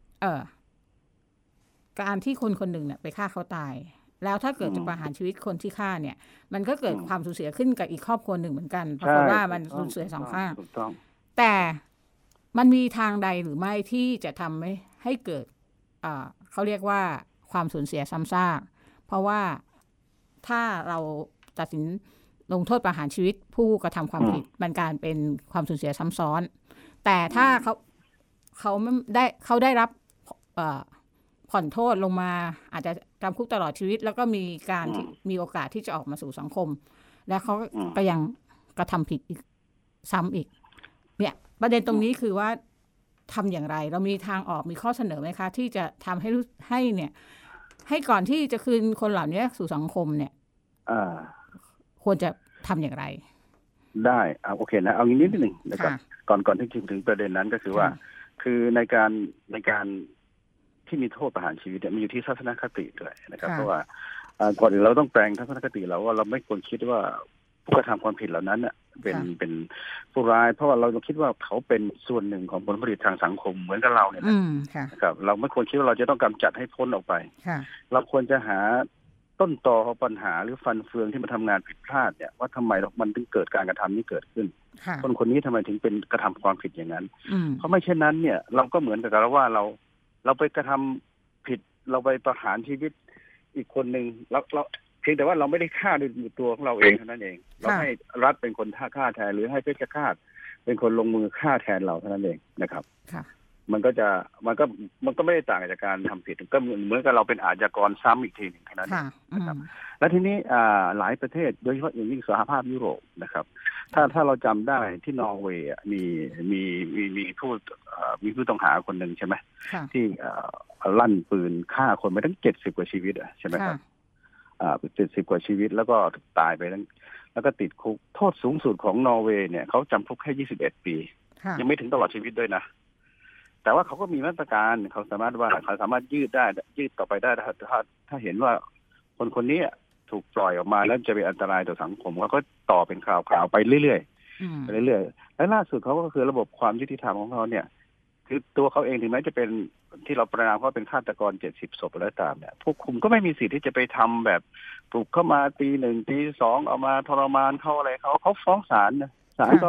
การที่คนหนึ่งเนี่ยไปฆ่าเขาตายแล้วถ้าเกิดจะประหารชีวิตคนที่ฆ่าเนี่ยมันก็เกิดความสูญเสียขึ้นกับอีกครอบครัวหนึ่งเหมือนกันเพราะว่ามันสูญเสีย2ข้างแต่มันมีทางใดหรือไม่ที่จะทำให้เกิดเขาเรียกว่าความสูญเสียซ้ำซากเพราะว่าถ้าเราตัดสินลงโทษประหารชีวิตผู้กระทำความผิดมันการเป็นความสูญเสียซ้ำซ้อนแต่ถ้าเขาได้รับผ่อนโทษลงมาอาจจะจำคุกตลอดชีวิตแล้วก็มีโอกาสที่จะออกมาสู่สังคมและเขาก็ยังกระทำผิดอีกซ้ำอีกเนี่ยประเด็นตรงนี้คือว่าทำอย่างไรเรามีทางออกมีข้อเสนอไหมคะที่จะทำให้เนี่ยให้ก่อนที่จะคืนคนเหล่านี้สู่สังคมเนี่ยควรจะทำอย่างไรได้โอเคนะเอางี้นิดนึงนะครับก่อนที่จะถึงประเด็นนั้นก็คือว่าคือในการที่มีโทษประหารชีวิตมันอยู่ที่ทัศนคติด้วยนะครับเพราะว่าก่อนอื่นเราต้องแปลงทัศนคติเราว่าเราไม่ควรคิดว่าผู้กระทำความผิดเหล่านั้นเป็นผู้ร้ายเพราะว่าเราคิดว่าเขาเป็นส่วนหนึ่งของผลผลิตทางสังคมเหมือนกับเราเนี่ยนะครับเราไม่ควรคิดว่าเราจะต้องกำจัดให้พ้นออกไปเราควรจะหาต้นตอของปัญหาหรือฟันเฟืองที่มันทำงานผิดพลาดเนี่ยว่าทำไมมันถึงเกิดการกระทำนี้เกิดขึ้นคนนี้ทำไมถึงเป็นกระทำความผิดอย่างนั้นเพราะไม่เช่นนั้นเนี่ยเราก็เหมือนกับว่าเราไปกระทำผิดเราไปประหารชีวิตอีกคนหนึ่งเราเพียงแต่ว่าเราไม่ได้ฆ่าด้วยตัวของเราเองเท่านั้นเองเราให้รัฐเป็นคนฆ่าแทนหรือให้เพชฌฆาตเป็นคนลงมือฆ่าแทนเราเท่านั้นเองนะครับมันก็ไม่ได้ต่างจากการทำผิดก็เหมือนกับเราเป็นอาชญากรซ้ำอีกทีหนึ่งเท่านั้นนะครับและทีนี้หลายประเทศโดยเฉพาะอย่างยิ่งสหภาพยุโรปนะครับถ้าเราจำได้ที่นอร์เวย์มีผู้ต้องหาคนหนึ่งใช่ไหมที่ลั่นปืนฆ่าคนไปทั้ง70 กว่าชีวิตใช่ไหมครับ70 กว่าชีวิตแล้วก็ตายไปแล้วก็ติดคุกโทษสูงสุดของนอร์เวย์เนี่ยเขาจำคุกแค่21 ปียังไม่ถึงตลอดชีวิตด้วยนะแต่ว่าเขาก็มีมาตรการเขาสามารถยืดต่อไปได้ถ้าเห็นว่าคนนี้ถูกปล่อยออกมาแล้วจะเป็นอันตรายต่อสังคมเขาก็ต่อเป็นข่าวไปเรื่อยๆและล่าสุดเขาก็คือระบบความยุติธรรมของเขาเนี่ยคือตัวเขาเองถึงแม้จะเป็นที่เราประนามเขาเป็นฆาตกร70 ศพแล้วตามเนี่ยผู้คุมก็ไม่มีสิทธิ์ที่จะไปทำแบบปลุกเข้ามาตี 1 ตี 2เอามาทรมานเขาอะไรเขาฟ้องศาลนะศาลก็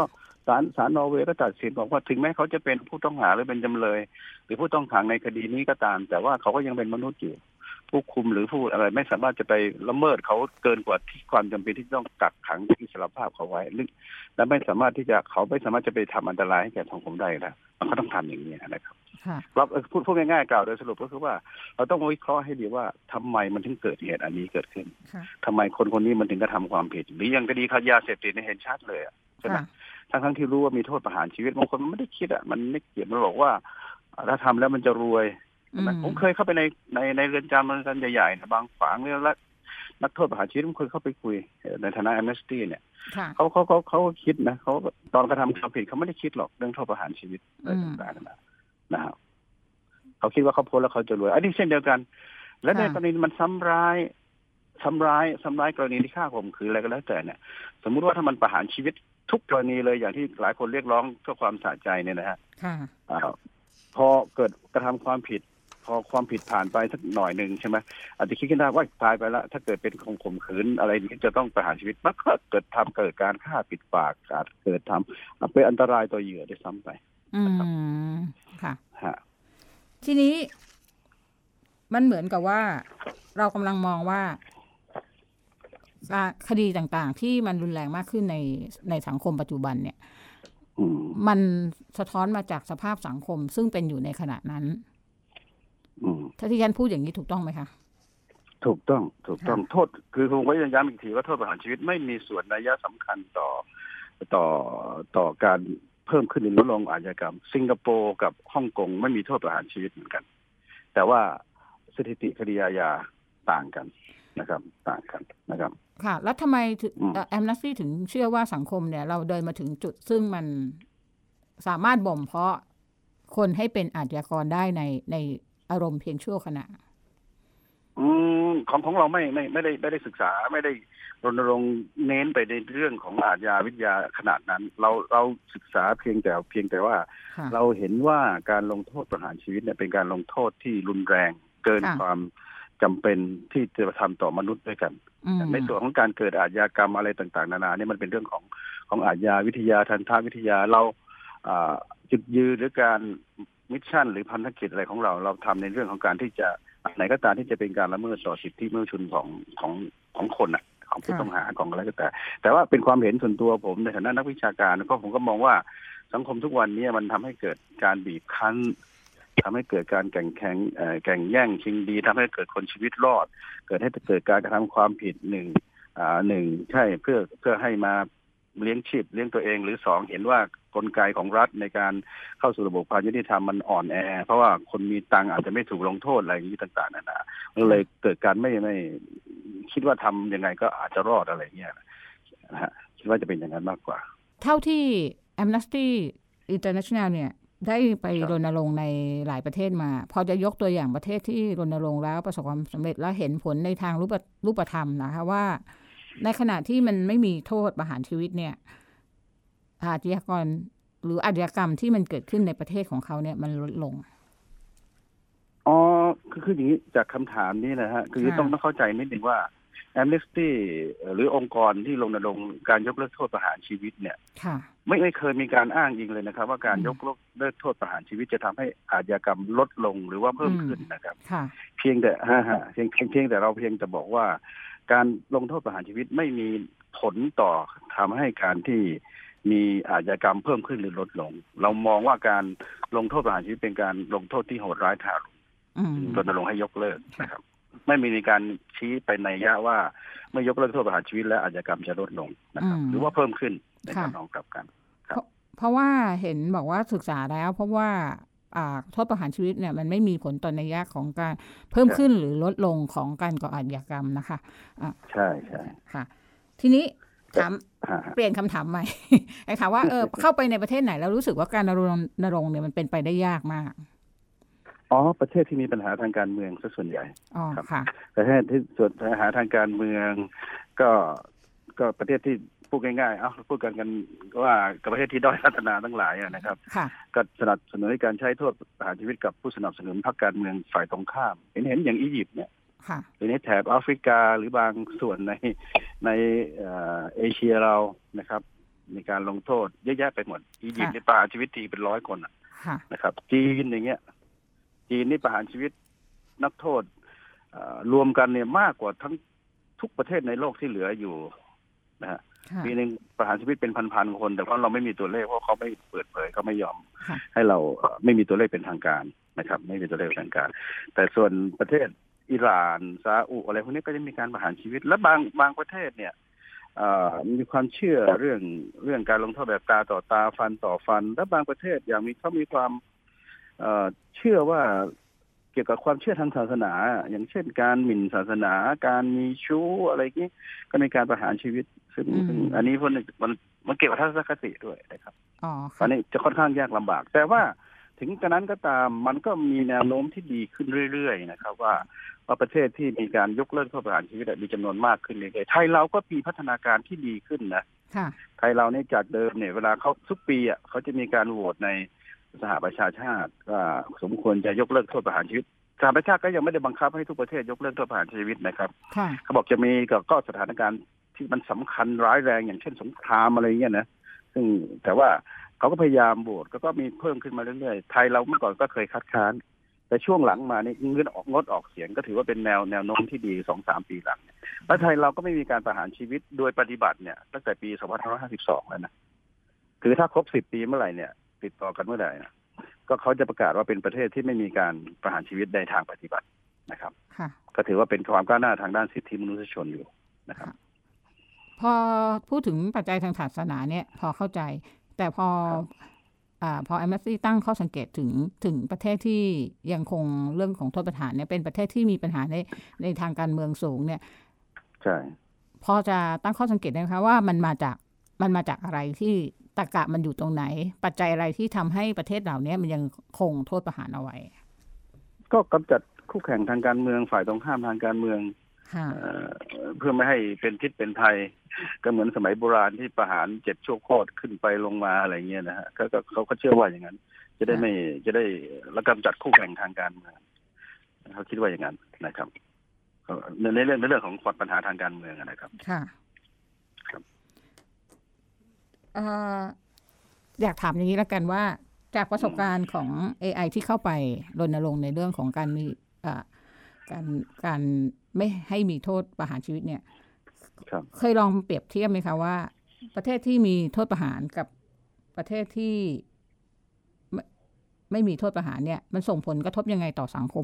ศาลนอร์เวย์ก็ตัดสินบอกว่าถึงแม้เขาจะเป็นผู้ต้องหาหรือเป็นจำเลยหรือผู้ต้องขังในคดีนี้ก็ตามแต่ว่าเขาก็ยังเป็นมนุษย์อยู่ผู้คุมหรือผู้อะไรไม่สามารถจะไปละเมิดเขาเกินกว่าที่ความจำเป็นที่ต้องกักขังอิสรภาพเขาไว้และไม่สามารถที่จะเขาไม่สามารถจะไปทำอันตรายให้แก่สังคมได้นะมันก็ต้องทำอย่างนี้นะครับเราพูดง่ายๆกล่าวโดยสรุปก็คือว่าเราต้องวิเคราะห์ให้ดีว่าทำไมมันถึงเกิดเหตุอันนี้เกิดขึ้นทำไมคนนี้มันถึงกระทำความผิดหรืออย่างคดีค้ายาเสพติดเห็นชัดเลยใช่ไหมทั้งที่รู้ว่ามีโทษประหารชีวิตบางคนมันไม่ได้คิดมันไม่เกี่ยวมันบอกว่าถ้าทำแล้วมันจะรวยผมเคยเข้าไปในเรือนจำใหญ่ๆนะบางฝางเนี่ยแล้วนักโทษประหารชีวิตผมเคยเข้าไปคุยในฐานะ Amnesty เนี่ยเขาคิดนะเขาตอนกระทำความผิดเขาไม่ได้คิดหรอกเรื่องโทษประหารชีวิตอะไรต่างๆนะครับเขาคิดว่าเขาพ้นแล้วเขาจะรวยอันนี้เช่นเดียวกันและในกรณีมันซ้ำร้ายกรณีที่ฆ่าข่มขืนอะไรก็แล้วแต่เนี่ยสมมุติว่าถ้ามันประหารชีวิตทุกกรณีเลยอย่างที่หลายคนเรียกร้องเพื่อความสะใจเนี่ยนะฮะพอเกิดกระทำความผิดพอความผิดผ่านไปสักหน่อยหนึ่งใช่ไหมอาจจะคิดขึ้นได้ว่าตายไปแล้วถ้าเกิดเป็นข่มขืนอะไรที่จะต้องประหารชีวิตมันก็เกิดการฆ่าปิดปากอาจเกิดทำเป็นอันตรายต่อเหยื่อได้ซ้ำไปค่ะทีนี้มันเหมือนกับว่าเรากำลังมองว่าคดีต่างๆที่มันรุนแรงมากขึ้นในสังคมปัจจุบันเนี่ยมันสะท้อนมาจากสภาพสังคมซึ่งเป็นอยู่ในขณะนั้นถ้าที่ฉันพูดอย่างนี้ถูกต้องไหมคะถูกต้องโทษคือคงไว้ย้ำอีกทีว่าโทษประหารชีวิตไม่มีส่วนนัยสำคัญต่อการเพิ่มขึ้นหรือลดลงอาชญากรรมสิงคโปร์กับฮ่องกงไม่มีโทษประหารชีวิตเหมือนกันแต่ว่าสถิติคดีอาญาต่างกันนะครับค่ะแล้วทำไมแอมเนสตี้ถึงเชื่อว่าสังคมเนี่ยเราเดินมาถึงจุดซึ่งมันสามารถบ่มเพาะคนให้เป็นอาชญากรได้ในอารมณ์เพียงชั่วขณะของเราไม่ได้ศึกษาไม่ได้รณรงค์เน้นไปในเรื่องของอาชญาวิทยาขนาดนั้นเราศึกษาเพียงแต่ว่าเราเห็นว่าการลงโทษประหารชีวิตเนี่ยเป็นการลงโทษที่รุนแรงเกินความจำเป็นที่จะทำต่อมนุษย์ด้วยกันในส่วนของการเกิดอาชญากรรมอะไรต่างๆนานาเนี่ยมันเป็นเรื่องของอาชญาวิทยาทันตวิทยาเราจุดยืนหรือการมิชชั่นหรือพันธกิจอะไรของเราทำในเรื่องของการที่จะไหนก็ตามที่จะเป็นการละเมิดต่อสิทธิมนุษยชนของคนอ่ะของผู้ต้องหาของอะไรก็แต่ว่าเป็นความเห็นส่วนตัวผมในฐานะนักวิชาการก็ผมก็มองว่าสังคมทุกวันนี้มันทำให้เกิดการบีบคั้นทำให้เกิดการแข่งแย่งชิงดีทำให้เกิดคนชีวิตรอดเกิดการกระทำความผิดหนึ่งใช่เพื่อให้มาเลี้ยงชีพเลี้ยงตัวเองหรือสองเห็นว่ากลไกของรัฐในการเข้าสู่ระบบความยุติธรรมมันอ่อนแอเพราะว่าคนมีตังอาจจะไม่ถูกลงโทษอะไรอย่างนี้ต่างๆนานามันเลยเกิดการไม่คิดว่าทำยังไงก็อาจจะรอดอะไรเงี้ยนะฮะคิดว่าจะเป็นอย่างนั้นมากกว่าเท่าที่ Amnesty International เนี่ยได้ไปรณรงค์ในหลายประเทศมาพอจะยกตัวอย่างประเทศที่รณรงค์แล้วประสบความสำเร็จและเห็นผลในทางรูปธรรมนะคะว่าในขณะที่มันไม่มีโทษประหารชีวิตเนี่ยอาชญากรหรืออาชญากรรมที่มันเกิดขึ้นในประเทศของเขาเนี่ยมันลดลงคืออย่างนี้จากคำถามนี้นะฮะคือต้องเข้าใจนิดนึงว่า Amnesty หรือองค์กรที่รณรงค์การยกเลิกโทษประหารชีวิตเนี่ยไม่เคยมีการอ้างอิงเลยนะครับว่าการยกเลิกโทษประหารชีวิตจะทำให้อาชญากรรมลดลงหรือว่าเพิ่มขึ้นนะครับเพียงแต่เราเพียงแต่บอกว่าการลงโทษประหารชีวิตไม่มีผลต่อทำให้การที่มีอาชญากรรมเพิ่มขึ้นหรือลดลงเรามองว่าการลงโทษประหารชีวิตเป็นการลงโทษที่โหดร้ายทารุณรณรงค์ให้ยกเลิกนะครับไม่มีการชี้ไปในยะว่าเมื่อยกเลิกโทษประหารชีวิตแล้วอาชญากรรมจะลดลงนะครับหรือว่าเพิ่มขึ้นในการมองกลับกันเพราะว่าเห็นบอกว่าศึกษาแล้วเพราะว่าโทษประหารชีวิตเนี่ยมันไม่มีผลต่อนัยยะของการเพิ่มขึ้นหรือลดลงของการก่ออาชญากรรมนะคะใช่ค่ะทีนี้ถามเปลี่ยนคำถามใหม่ไอ้ถามว่าเข้าไปในประเทศไหนแล้วรู้สึกว่าการรณรงค์เนี่ยมันเป็นไปได้ยากมากประเทศที่มีปัญหาทางการเมืองซะส่วนใหญ่ครับค่ะประเทศที่ส่วนปัญหาทางการเมืองก็ประเทศที่พูดง่ายๆพูดกันว่ากับประเทศที่ด้อยพัฒนาทั้งหลายนะครับก็สนับสนุนการใช้โทษประหารชีวิตกับผู้สนับสนุนพรรคการเมืองฝ่ายตรงข้ามเห็นอย่างอียิปต์เนี่ยหรือในแถบแอฟริกาหรือบางส่วนในเอเชียเรานะครับมีการลงโทษเยอะแยะไปหมดอียิปต์นี่ประหารชีวิตทีเป็น100 คนนะครับจีนอย่างเงี้ยจีนนี่ประหารชีวิตนักโทษรวมกันเนี่ยมากกว่าทั้งทุกประเทศในโลกที่เหลืออยู่นะฮะปีนึงประหารชีวิตเป็นพันๆคนแต่ว่าเราไม่มีตัวเลขเพราะเขาไม่เปิดเผยเขาไม่ยอมให้เราไม่มีตัวเลขเป็นทางการนะครับไม่มีตัวเลขเป็นทางการแต่ส่วนประเทศอิหร่านซาอุอะไรพวกนี้ก็จะมีการประหารชีวิตและบางประเทศเนี่ยมีความเชื่อเรื่องการลงโทษแบบตาต่อตาฟันต่อฟันและบางประเทศอย่างเขามีความเชื่อว่าเกี่ยวกับความเชื่อทางศาสนาอย่างเช่นการหมิ่นศาสนาการมีชู้อะไรอย่างนี้ก็มีการประหารชีวิตซึ่งอันนี้มันเกี่ยวกับทัศนคติด้วยนะครับอันนี้จะค่อนข้างยากลำบากแต่ว่าถึงกระนั้นก็ตามมันก็มีแนวโน้มที่ดีขึ้นเรื่อยๆนะครับว่าประเทศที่มีการยกเลิกโทษประหารชีวิตมีจำนวนมากขึ้นเรื่อยๆไทยเราก็มีพัฒนาการที่ดีขึ้นนะไทยเราเนี่ยจากเดิมเนี่ยเวลาเขาทุกปีเขาจะมีการโหวตในสหประชาชาติว่าสมควรจะยกเลิกโทษประหารชีวิตสหประชาชาติก็ยังไม่ได้บังคับให้ทุกประเทศยกเลิกโทษประหารชีวิตนะครับเขาบอกจะมีก็สถานการณ์ที่มันสำคัญร้ายแรงอย่างเช่นสงครามอะไรเงี้ยนะซึ่งแต่ว่าเขาก็พยายามโหวตก็มีเพิ่มขึ้นมาเรื่อยๆไทยเราเมื่อก่อนก็เคยคัดค้านแต่ช่วงหลังมานี่งดออกเสียงก็ถือว่าเป็นแนวโน้มที่ดี 2-3 ปีหลังแล้วไทยเราก็ไม่มีการประหารชีวิตโดยปฏิบัติเนี่ยตั้งแต่ปี2552แล้วนะคือถ้าครบ10 ปีเมื่อไหร่เนี่ยติดต่อกันเมื่อไหร่นะก็เขาจะประกาศว่าเป็นประเทศที่ไม่มีการประหารชีวิตในทางปฏิบัตินะครับก็ถือว่าเป็นความก้าวหน้าทางด้านสิทธิมนุษยชนอยู่นะครับพอพูดถึงปัจจัยทางศาสนาเนี่ยพอเข้าใจแต่พอAmnesty ตั้งข้อสังเกตถึงประเทศที่ยังคงเรื่องของโทษประหารเนี่ยเป็นประเทศที่มีปัญหาในทางการเมืองสูงเนี่ยใช่พอจะตั้งข้อสังเกตได้ไหมคะว่ามันมาจากอะไรที่ตรรกะมันอยู่ตรงไหนปัจจัยอะไรที่ทำให้ประเทศเหล่านี้มันยังคงโทษประหารเอาไว้ก็กำจัดคู่แข่งทางการเมืองฝ่ายตรงข้ามทางการเมืองเพื่อไม่ให้เป็นพิษเป็นภัยก็เหมือนสมัยโบราณที่ประหาร7 ชั่วโคตรขึ้นไปลงมาอะไรเงี้ยนะฮะก็เขาก็เชื่อว่าอย่างนั้นจะได้ระกำจัดคู่แข่งทางการเมืองเขาคิดว่าอย่างนั้นนะครับในเรื่องของปัญหาทางการเมืองนะครับค่ะอยากถามอย่างนี้แล้วกันว่าจากประสบการณ์ของ AI ที่เข้าไปรณรงค์ในเรื่องของการมีการไม่ให้มีโทษประหารชีวิตเนี่ยเคยลองเปรียบเทียบไหมคะว่าประเทศที่มีโทษประหารกับประเทศที่ไม่มีโทษประหารเนี่ยมันส่งผลกระทบยังไงต่อสังคม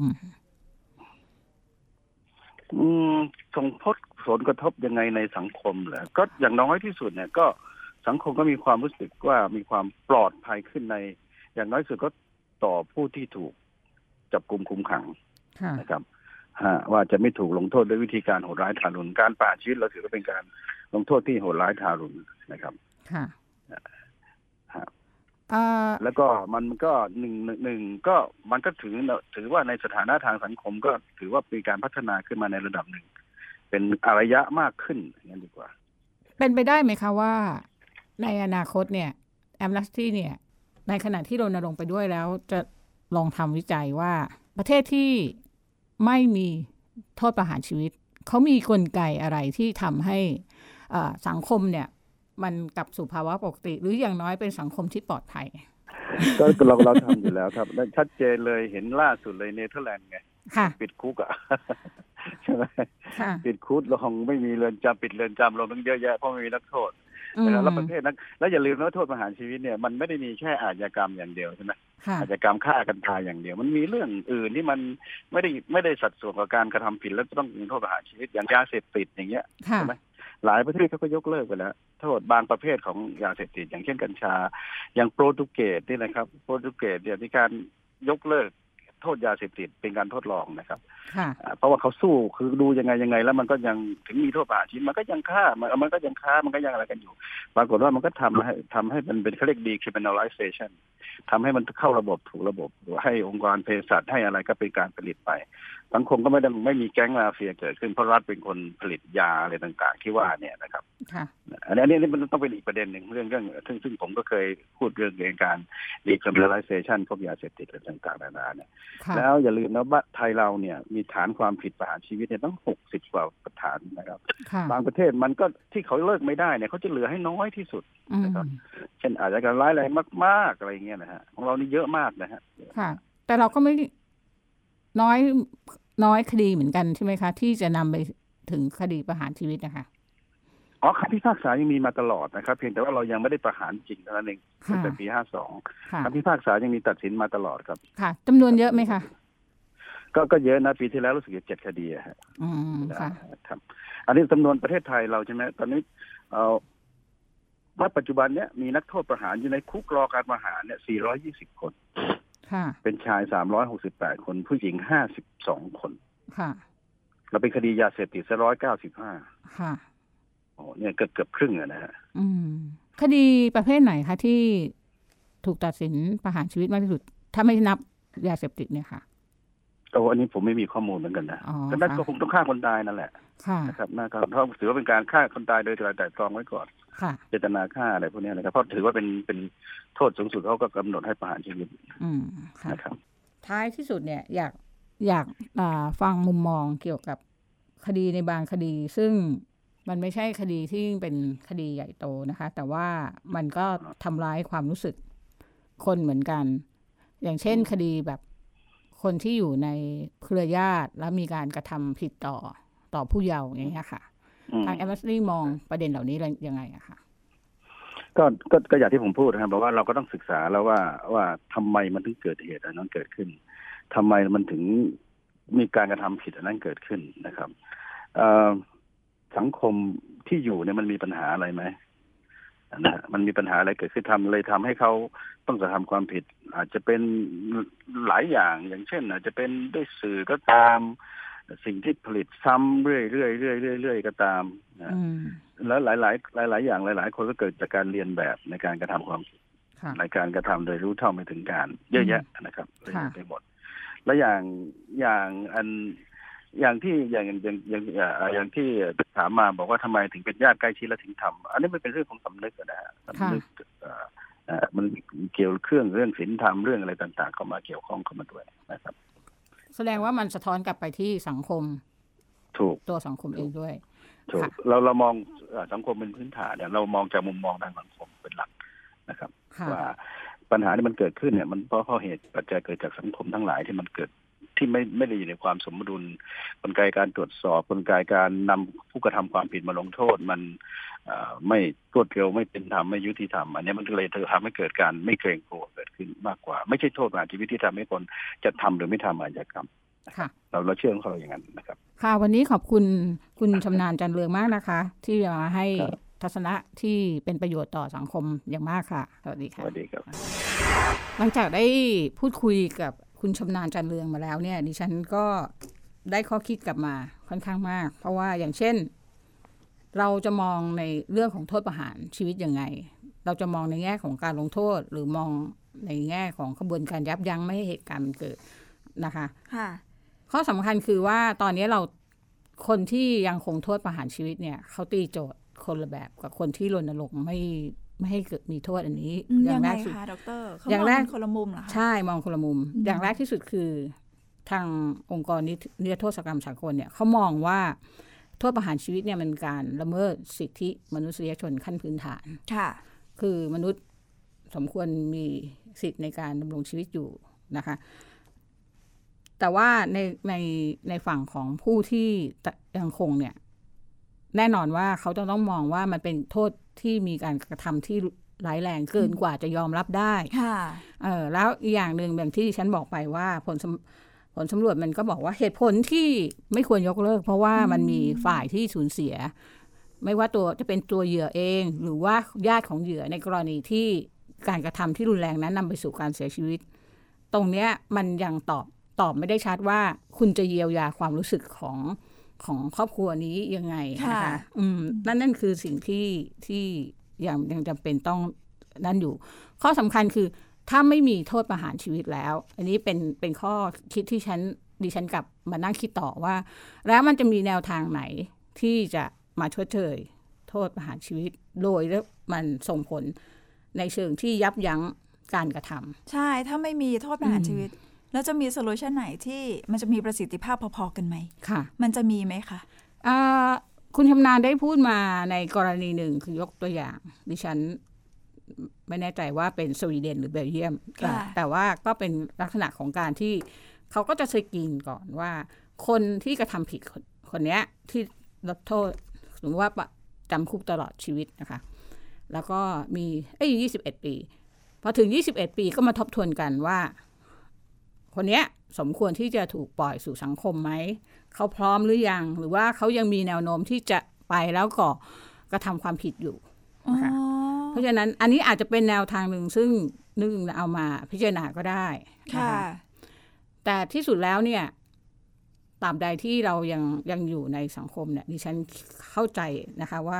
ส่งผลกระทบยังไงในสังคมเหรอก็อย่างน้อยที่สุดเนี่ยก็สังคมก็มีความรู้สึกว่ามีความปลอดภัยขึ้นในอย่างน้อยสุดก็ต่อผู้ที่ถูกจับกุมคุมขังนะครับว่าจะไม่ถูกลงโทษด้วยวิธีการโหดร้ายทารุณการประหารชีวิตเราถือว่าเป็นการลงโทษที่โหดร้ายทารุณนะครับแล้วก็มันก็หนึ่งก็มันก็ถือว่าในสถานะทางสังคมก็ถือว่ามีการพัฒนาขึ้นมาในระดับหนึ่งเป็นอารยะมากขึ้นอย่างนั้นดีกว่าเป็นไปได้ไหมคะว่าในอนาคตเนี่ย Amnesty เนี่ยในขณะที่รณรงค์ไปด้วยแล้วจะลองทำวิจัยว่าประเทศที่ไม่มีโทษประหารชีวิตเขามีกลไกอะไรที่ทำให้สังคมเนี่ยมันกลับสู่ภาวะปกติหรืออย่างน้อยเป็นสังคมที่ปลอดภัยก็เราทำอยู่แล้วครับชัดเจนเลยเห็นล่าสุดเลยเนเธอร์แลนด์ไงปิดคุกใช่ไหมปิดคุกลงไม่มีเรือนจำปิดเรือนจำลงตั้งเยอะแยะเพราะไม่มีนักโทษแล้วประเทศนั้นแล้วอย่าลืมว่าโทษประหารชีวิตเนี่ยมันไม่ได้มีแค่อาชญากรรมอย่างเดียวใช่ไหมอาชญากรรมฆ่ากันตายอย่างเดียวมันมีเรื่องอื่นที่มันไม่ได้สัดส่วนกับการกระทำผิดแล้วต้องมีโทษประหารชีวิตอย่างยาเสพติดอย่างเงี้ยใช่ไหมหลายประเทศเขาก็ยกเลิกไปแล้วโทษบางประเภทของยาเสพติดอย่างเช่นกัญชาอย่างโปรตุเกสนี่นะครับโปรตุเกสเนี่ยมีการยกเลิกโทษยาเสพติดเป็นการทดลองนะครับเพราะว่าเขาสู้คือดูยังไงแล้วมันก็ยังถึงมีโทษประหารชีวิตมันก็ยังฆ่ามันก็ยังค้ามันก็ยังอะไรกันอยู่ปรากฏว่ามันก็ทำให้มันเป็นเขาเรียก decriminalization ทำให้มันเข้าระบบถูกระบบให้องค์กรเภสัชให้อะไรก็เป็นการผลิตไปสังคมก็ไม่มีแก๊งมาเฟียเกิดขึ้นเพราะรัฐเป็นคนผลิตยาอะไรต่างๆที่ว่าเนี่ยนะครับอันนี้มันต้องเป็นอีกประเด็นหนึ่งเรื่องซึ่งผมก็เคยพูดเรื่องการ decriminalization พวกยาเสพติดอะไรต่างๆนานาเนี่ยแล้วอย่าลืมนะว่าไทยเราเนี่ยมีฐานความผิดประหารชีวิตเนี่ยต้อง60กว่าฐานนะครับบางประเทศมันก็ที่เขาเลิกไม่ได้เนี่ยเขาจะเหลือให้น้อยที่สุดนะครับเช่นอาจจะการร้ายแรงมากๆอะไรเงี้ยนะฮะของเรานี่เยอะมากนะฮะค่ะแต่เราก็ไม่น้อยคดีเหมือนกันใช่ไหมคะที่จะนำไปถึงคดีประหารชีวิตนะคะคำพิพากษายังมีมาตลอดนะครับเพียงแต่ว่าเรายังไม่ได้ประหารจริงเท่านั้นเองตั้งแต่ปี52คำพิพากษายังมีตัดสินมาตลอดครับค่ะจำนวนเยอะไหมคะก็เยอะนะปีที่แล้วรู้สึกจะ7 คดีฮะค่ะครับอันนี้จำนวนประเทศไทยเราใช่ไหมตอนนี้ณปัจจุบันเนี้ยมีนักโทษประหารอยู่ในคุกรอการประหารเนี่ย420 คนเป็นชาย368 คนผู้หญิง52 คนเราเป็นคดียาเสพติด195 ค่ะโอ้เนี่ยเกือบครึ่งนะฮะคดีประเภทไหนคะที่ถูกตัดสินประหารชีวิตมากที่สุดถ้าไม่นับยาเสพติดเนี่ยค่ะอันนี้ผมไม่มีข้อมูลเหมือนกันนะก็นั่นก็คงต้องฆ่าคนตายนั่นแหละนะครับน่าก็เพราะถือว่าเป็นการฆ่าคนตายโดยไตร่ตรองไว้ก่อนเจตนาฆ่าอะไรพวกนี้นะครับเพราะถือว่าเป็นโทษสูงสุดเขาก็กำหนดให้ประหารชีวิตนะครับท้ายที่สุดเนี่ยอยากฟังมุมมองเกี่ยวกับคดีในบางคดีซึ่งมันไม่ใช่คดีที่เป็นคดีใหญ่โตนะคะแต่ว่ามันก็ทำร้ายความรู้สึกคนเหมือนกันอย่างเช่นคดีแบบคนที่อยู่ในเครือญาติแล้วมีการกระทำผิดต่อผู้เยาว์อย่างนี้ค่ะทางแอมเนสตี้มองประเด็นเหล่านี้ยังไงอะคะก็อย่างที่ผมพูดนะครับบอกว่าเราก็ต้องศึกษาแล้วว่าทำไมมันถึงเกิดเหตุอันนั้นเกิดขึ้นทำไมมันถึงมีการกระทำผิดอันนั้นเกิดขึ้นนะครับสังคมที่อยู่เนี่ยมันมีปัญหาอะไรไหมนะมันมีปัญหาอะไรเกิดขึ้นทำให้เขาต้องกระทำความผิดอาจจะเป็นหลายอย่างเช่นอาจจะเป็นด้วยสื่อก็ตามสิ่งที่ผลิตซ้ำเรื่อยๆก็ตามนะแล้วหลายอย่างหลายคนก็เกิดจากการเรียนแบบในการกระทำความผิดในการกระทำโดยรู้เท่าไม่ถึงการเยอะแยะนะครับไปหมดและอย่างที่ถามมาบอกว่าทำไมถึงเป็นญาติใกล้ชิดและถึงทำอันนี้มันเป็นเรื่องของสำนึกนะฮะสำนึกมันเกี่ยวเรื่องศีลธรรมเรื่องอะไรต่างๆเข้ามาเกี่ยวข้องเข้ามาด้วยนะครับแสดงว่ามันสะท้อนกลับไปที่สังคมถูกตัวสังคมเองด้วยถูกเรามองสังคมเป็นพื้นฐานเนี่ยเรามองจากมุมมองทางสังคมเป็นหลักนะครับว่าปัญหาที่มันเกิดขึ้นเนี่ยมันเพราะเหตุปัจจัยเกิดจากสังคมทั้งหลายที่มันเกิดที่ไม่ได้อยู่ในความสมดุลกลไกการตรวจสอบกลไกการนำผู้กระทำความผิดมาลงโทษมันไม่รวดเร็วไม่เป็นธรรมไม่ยุติธรรมอันนี้มันเลยทำให้เกิดการไม่เกรงกลัวเกิดขึ้นมากกว่าไม่ใช่โทษประหารชีวิตที่ทำให้คนจะทำหรือไม่ทำอาชญากรรมเราเชื่อของเราอย่างนั้นนะครับค่ะวันนี้ขอบคุณชำนาญจันเรืองมากนะคะที่มาให้ทัศนะที่เป็นประโยชน์ต่อสังคมอย่างมากค่ะสวัสดีค่ะสวัสดีครับหลังจากได้พูดคุยกับคุณชำนาญจันเรืองมาแล้วเนี่ยดิฉันก็ได้ข้อคิดกลับมาค่อนข้างมากเพราะว่าอย่างเช่นเราจะมองในเรื่องของโทษประหารชีวิตยังไงเราจะมองในแง่ของการลงโทษหรือมองในแง่ของกระบวนการยับยั้งไม่ให้เหตุการณ์มันเกิดนะคะข้อสำคัญคือว่าตอนนี้คนที่ยังคงโทษประหารชีวิตเนี่ยเขาตีโจทย์คนละแบบกับคนที่รณรงค์ไม่ให้เกิดมีโทษอันนี้อย่างแรกสุดดร.อย่างแรกคนละมุมเหรอคะใช่มองคนละมุมอย่างแรกที่สุดคือทางองค์กรนิรโทษกรรมสากลเนี่ยเขามองว่าโทษประหารชีวิตเนี่ยมันการละเมิดสิทธิมนุษยชนขั้นพื้นฐานค่ะคือมนุษย์สมควรมีสิทธิในการดำรงชีวิตอยู่นะคะแต่ว่าในฝั่งของผู้ที่ยังคงเนี่ยแน่นอนว่าเขาต้องมองว่ามันเป็นโทษที่มีการกระทำที่ร้ายแรงเกินกว่าจะยอมรับได้ค่ะแล้วอีกอย่างหนึ่งแบบที่ฉันบอกไปว่าผลสำรวจมันก็บอกว่าเหตุผลที่ไม่ควรยกเลิกเพราะว่ามันมีฝ่ายที่สูญเสียไม่ว่าจะเป็นตัวเหยื่อเองหรือว่าญาติของเหยื่อในกรณีที่การกระทำที่รุนแรงนั้นนำไปสู่การเสียชีวิตตรงเนี้ยมันยังตอบไม่ได้ชัดว่าคุณจะเยียวยาความรู้สึกของครอบครัวนี้ยังไงนะคะนั่นคือสิ่งที่ยังจำเป็นต้องนั่นอยู่ข้อสำคัญคือถ้าไม่มีโทษประหารชีวิตแล้วอันนี้เป็นข้อคิดที่ดิฉันกลับมานั่งคิดต่อว่าแล้วมันจะมีแนวทางไหนที่จะมาชดเชยโทษประหารชีวิตโดยแล้วมันส่งผลในเชิงที่ยับยั้งการกระทำใช่ถ้าไม่มีโทษประหารชีวิตแล้วจะมีโซลูชันไหนที่มันจะมีประสิทธิภาพพอๆกันไหมค่ะมันจะมีไหมคะคุณชำนาญได้พูดมาในกรณีหนึ่งคือยกตัวอย่างดิฉันไม่แน่ใจว่าเป็นสวีเดนหรือเบลเยียมแต่ว่าก็เป็นลักษณะของการที่เขาก็จะสกรีนก่อนว่าคนที่กระทำผิดคนนี้ที่รับโทษสมมติว่าจำคุกตลอดชีวิตนะคะแล้วก็มี21 ปีพอถึง21 ปีก็มาทบทวนกันว่าคนนี้สมควรที่จะถูกปล่อยสู่สังคมไหมเขาพร้อมหรือยังหรือว่าเขายังมีแนวโน้มที่จะไปแล้วก็กระทำความผิดอยู่นะคะเพราะฉะนั้นอันนี้อาจจะเป็นแนวทางหนึ่งซึ่งนึกเอามาพิจารณาก็ได้นะคะแต่ที่สุดแล้วเนี่ยตราบใดที่เรายังอยู่ในสังคมเนี่ยดิฉันเข้าใจนะคะว่า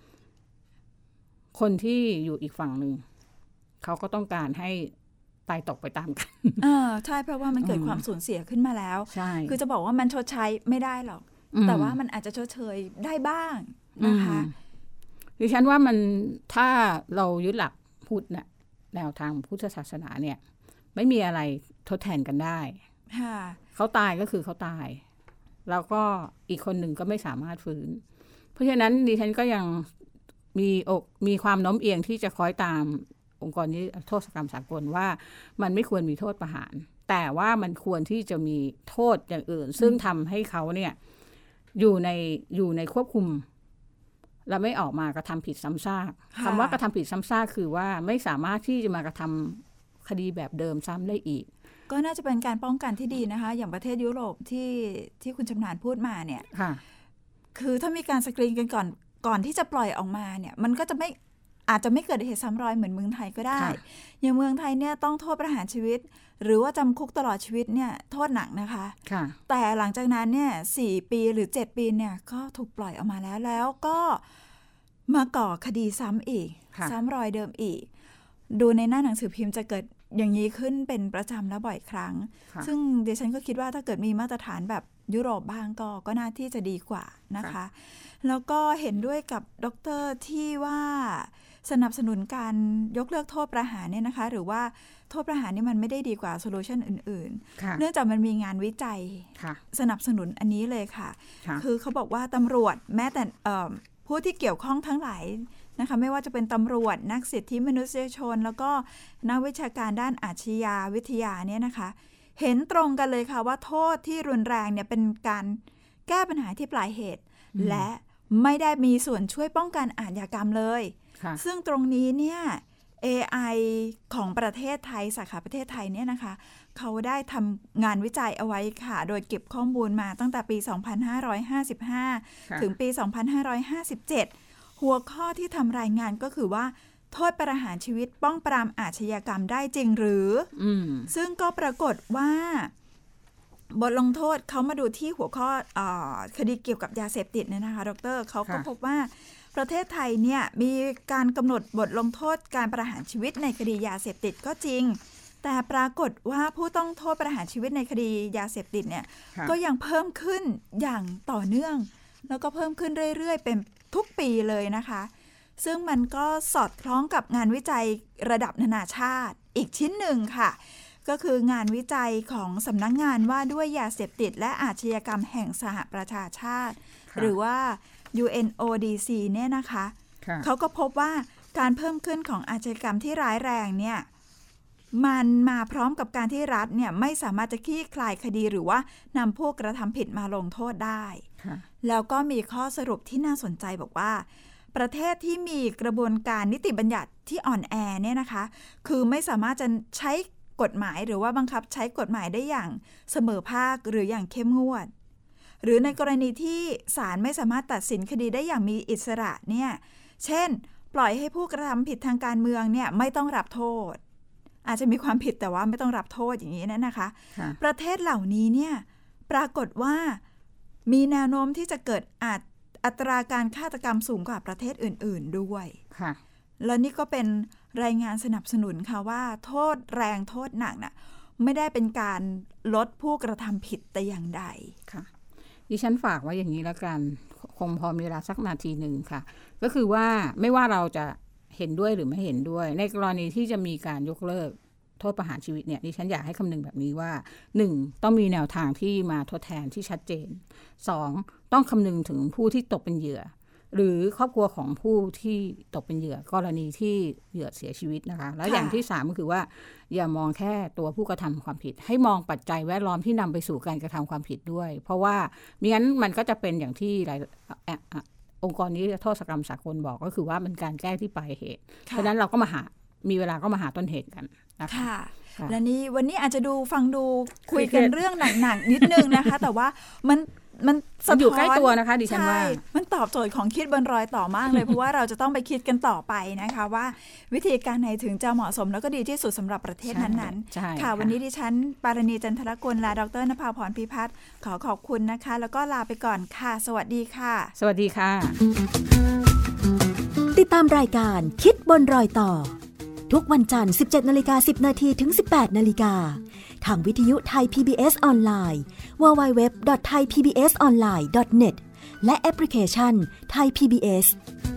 คนที่อยู่อีกฝั่งหนึ่งเขาก็ต้องการให้ตายตกไปตามกันใช่เพราะว่ามันเกิดความสูญเสียขึ้นมาแล้วคือจะบอกว่ามันชดใช้ไม่ได้หรอกแต่ว่ามันอาจจะชดเชยได้บ้างนะคะดิฉันว่ามันถ้าเรายึดหลักพุทธเนี่ยแนวทางพุทธศาสนาเนี่ยไม่มีอะไรทดแทนกันได้เขาตายก็คือเขาตายแล้วก็อีกคนหนึ่งก็ไม่สามารถฟื้นเพราะฉะนั้นดิฉันก็ยังมีความโน้มเอียงที่จะคล้อยตามองค์กรนิรโทษกรรมสากลว่ามันไม่ควรมีโทษประหารแต่ว่ามันควรที่จะมีโทษอย่างอื่นซึ่งทำให้เขาเนี่ยอยู่ในควบคุมและไม่ออกมากระทำผิดซ้ำซากคำว่ากระทำผิดซ้ำซากคือว่าไม่สามารถที่จะมากระทำคดีแบบเดิมซ้ำได้อีกก็น่าจะเป็นการป้องกันที่ดีนะคะอย่างประเทศยุโรปที่คุณชำนาญพูดมาเนี่ยคือถ้ามีการสกรีนกันก่อนที่จะปล่อยออกมาเนี่ยมันก็จะอาจจะไม่เกิดเหตุซ้ำรอยเหมือนเมืองไทยก็ได้อย่างเมืองไทยเนี่ยต้องโทษประหารชีวิตหรือว่าจำคุกตลอดชีวิตเนี่ยโทษหนักนะคะแต่หลังจากนั้นเนี่ย4 ปีหรือ7 ปีเนี่ยก็ถูกปล่อยออกมาแล้วก็มาก่อคดีซ้ำอีกซ้ำรอยเดิมอีกดูในหน้าหนังสือพิมพ์จะเกิดอย่างนี้ขึ้นเป็นประจำและบ่อยครั้งซึ่งดิฉันก็คิดว่าถ้าเกิดมีมาตรฐานแบบยุโรปบ้างก็น่าที่จะดีกว่านะคะแล้วก็เห็นด้วยกับดร.ที่ว่าสนับสนุนการยกเลิกโทษประหารเนี่ยนะคะหรือว่าโทษประหารนี่มันไม่ได้ดีกว่าโซลูชันอื่นๆเนื่องจากมันมีงานวิจัยสนับสนุนอันนี้เลยค่ะคือเขาบอกว่าตำรวจแม้แต่ผู้ที่เกี่ยวข้องทั้งหลายนะคะไม่ว่าจะเป็นตำรวจนักสิทธิมนุษยชนแล้วก็นักวิชาการด้านอาชญาวิทยาเนี่ยนะคะเห็นตรงกันเลยค่ะว่าโทษที่รุนแรงเนี่ยเป็นการแก้ปัญหาที่ปลายเหตุและไม่ได้มีส่วนช่วยป้องกันอาชญากรรมเลยซึ่งตรงนี้เนี่ย AI ของประเทศไทยสาขาประเทศไทยเนี่ยนะคะเขาได้ทำงานวิจัยเอาไว้ค่ะโดยเก็บข้อมูลมาตั้งแต่ปี 2555 ถึงปี 2557 หัวข้อที่ทำรายงานก็คือว่าโทษประหารชีวิตป้องปรามอาชญากรรมได้จริงหรือซึ่งก็ปรากฏว่าบทลงโทษเขามาดูที่หัวข้อคดีเกี่ยวกับยาเสพติดเนี่ยนะคะดร.เขาก็พบว่าประเทศไทยเนี่ยมีการกำหนดบทลงโทษการประหารชีวิตในคดียาเสพติดก็จริงแต่ปรากฏว่าผู้ต้องโทษประหารชีวิตในคดียาเสพติดเนี่ยก็ยังเพิ่มขึ้นอย่างต่อเนื่องแล้วก็เพิ่มขึ้นเรื่อยๆเป็นทุกปีเลยนะคะซึ่งมันก็สอดคล้องกับงานวิจัยระดับนานาชาติอีกชิ้นหนึ่งค่ะก็คืองานวิจัยของสำนักงานว่าด้วยยาเสพติดและอาชญากรรมแห่งสหประชาชาติหรือว่า UNODC เนี่ยนะคะเขาก็พบว่าการเพิ่มขึ้นของอาชญากรรมที่ร้ายแรงเนี่ยมันมาพร้อมกับการที่รัฐเนี่ยไม่สามารถจะคลี่คลายคดีหรือว่านำผู้กระทำผิดมาลงโทษได้แล้วก็มีข้อสรุปที่น่าสนใจบอกว่าประเทศที่มีกระบวนการนิติบัญญัติที่อ่อนแอเนี่ยนะคะคือไม่สามารถจะใช้กฎหมายหรือว่าบังคับใช้กฎหมายได้อย่างเสมอภาคหรืออย่างเข้มงวดหรือในกรณีที่ศาลไม่สามารถตัดสินคดีได้อย่างมีอิสระเนี่ยเช่นปล่อยให้ผู้กระทำผิดทางการเมืองเนี่ยไม่ต้องรับโทษอาจจะมีความผิดแต่ว่าไม่ต้องรับโทษอย่างนี้นะคะประเทศเหล่านี้เนี่ยปรากฏว่ามีแนวโน้มที่จะเกิดอัตราการฆาตกรรมสูงกว่าประเทศอื่นๆด้วยและนี่ก็เป็นรายงานสนับสนุนค่ะว่าโทษแรงโทษหนักน่ะไม่ได้เป็นการลดผู้กระทำผิดแต่อย่างใดค่ะดิฉันฝากไว้อย่างนี้แล้วกันคงพอมีเวลาสักนาทีหนึ่งค่ะก็คือว่าไม่ว่าเราจะเห็นด้วยหรือไม่เห็นด้วยในกรณีที่จะมีการยกเลิกโทษประหารชีวิตเนี่ยดิฉันอยากให้คำนึงแบบนี้ว่า 1. ต้องมีแนวทางที่มาทดแทนที่ชัดเจน 2. ต้องคำนึงถึงผู้ที่ตกเป็นเหยื่อหรือครอบครัวของผู้ที่ตกเป็นเหยื่อกรณีที่เหยื่อเสียชีวิตนะคะแล้วอย่างที่3ก็คือว่าอย่ามองแค่ตัวผู้กระทำความผิดให้มองปัจจัยแวดล้อมที่นำไปสู่การกระทำความผิดด้วยเพราะว่ามิงั้นมันก็จะเป็นอย่างที่หลายองค์กรนี้โทษกรรมสากลบอกก็คือว่ามันการแก้ที่ปลายเหตุเพราะฉะนั้นเราก็มีเวลาก็มาหาต้นเหตุกันนะคะและนี่วันนี้อาจจะฟังดูคุยกันเรื่องหนักๆนิดนึงนะคะแต่ว่ามันอยู่ใกล้ตัวนะคะดิฉันว่ามันตอบโจทย์ของคิดบนรอยต่อมากเลย เพราะว่าเราจะต้องไปคิดกันต่อไปนะคะว่าวิธีการไหนถึงจะเหมาะสมแล้วก็ดีที่สุดสำหรับประเทศนั้นๆค่ะวันนี้ดิฉันปารณีจันทรกุลและดร.นภาพรพิพัฒน์ขอบคุณนะคะแล้วก็ลาไปก่อนค่ะสวัสดีค่ะสวัสดีค่ะติดตามรายการคิดบนรอยต่อทุกวันจันทร์ 17:10 นถึง 18:00 นทางวิทยุไทย PBS ออนไลน์ www.thaipbsonline.net และแอปพลิเคชัน Thai PBS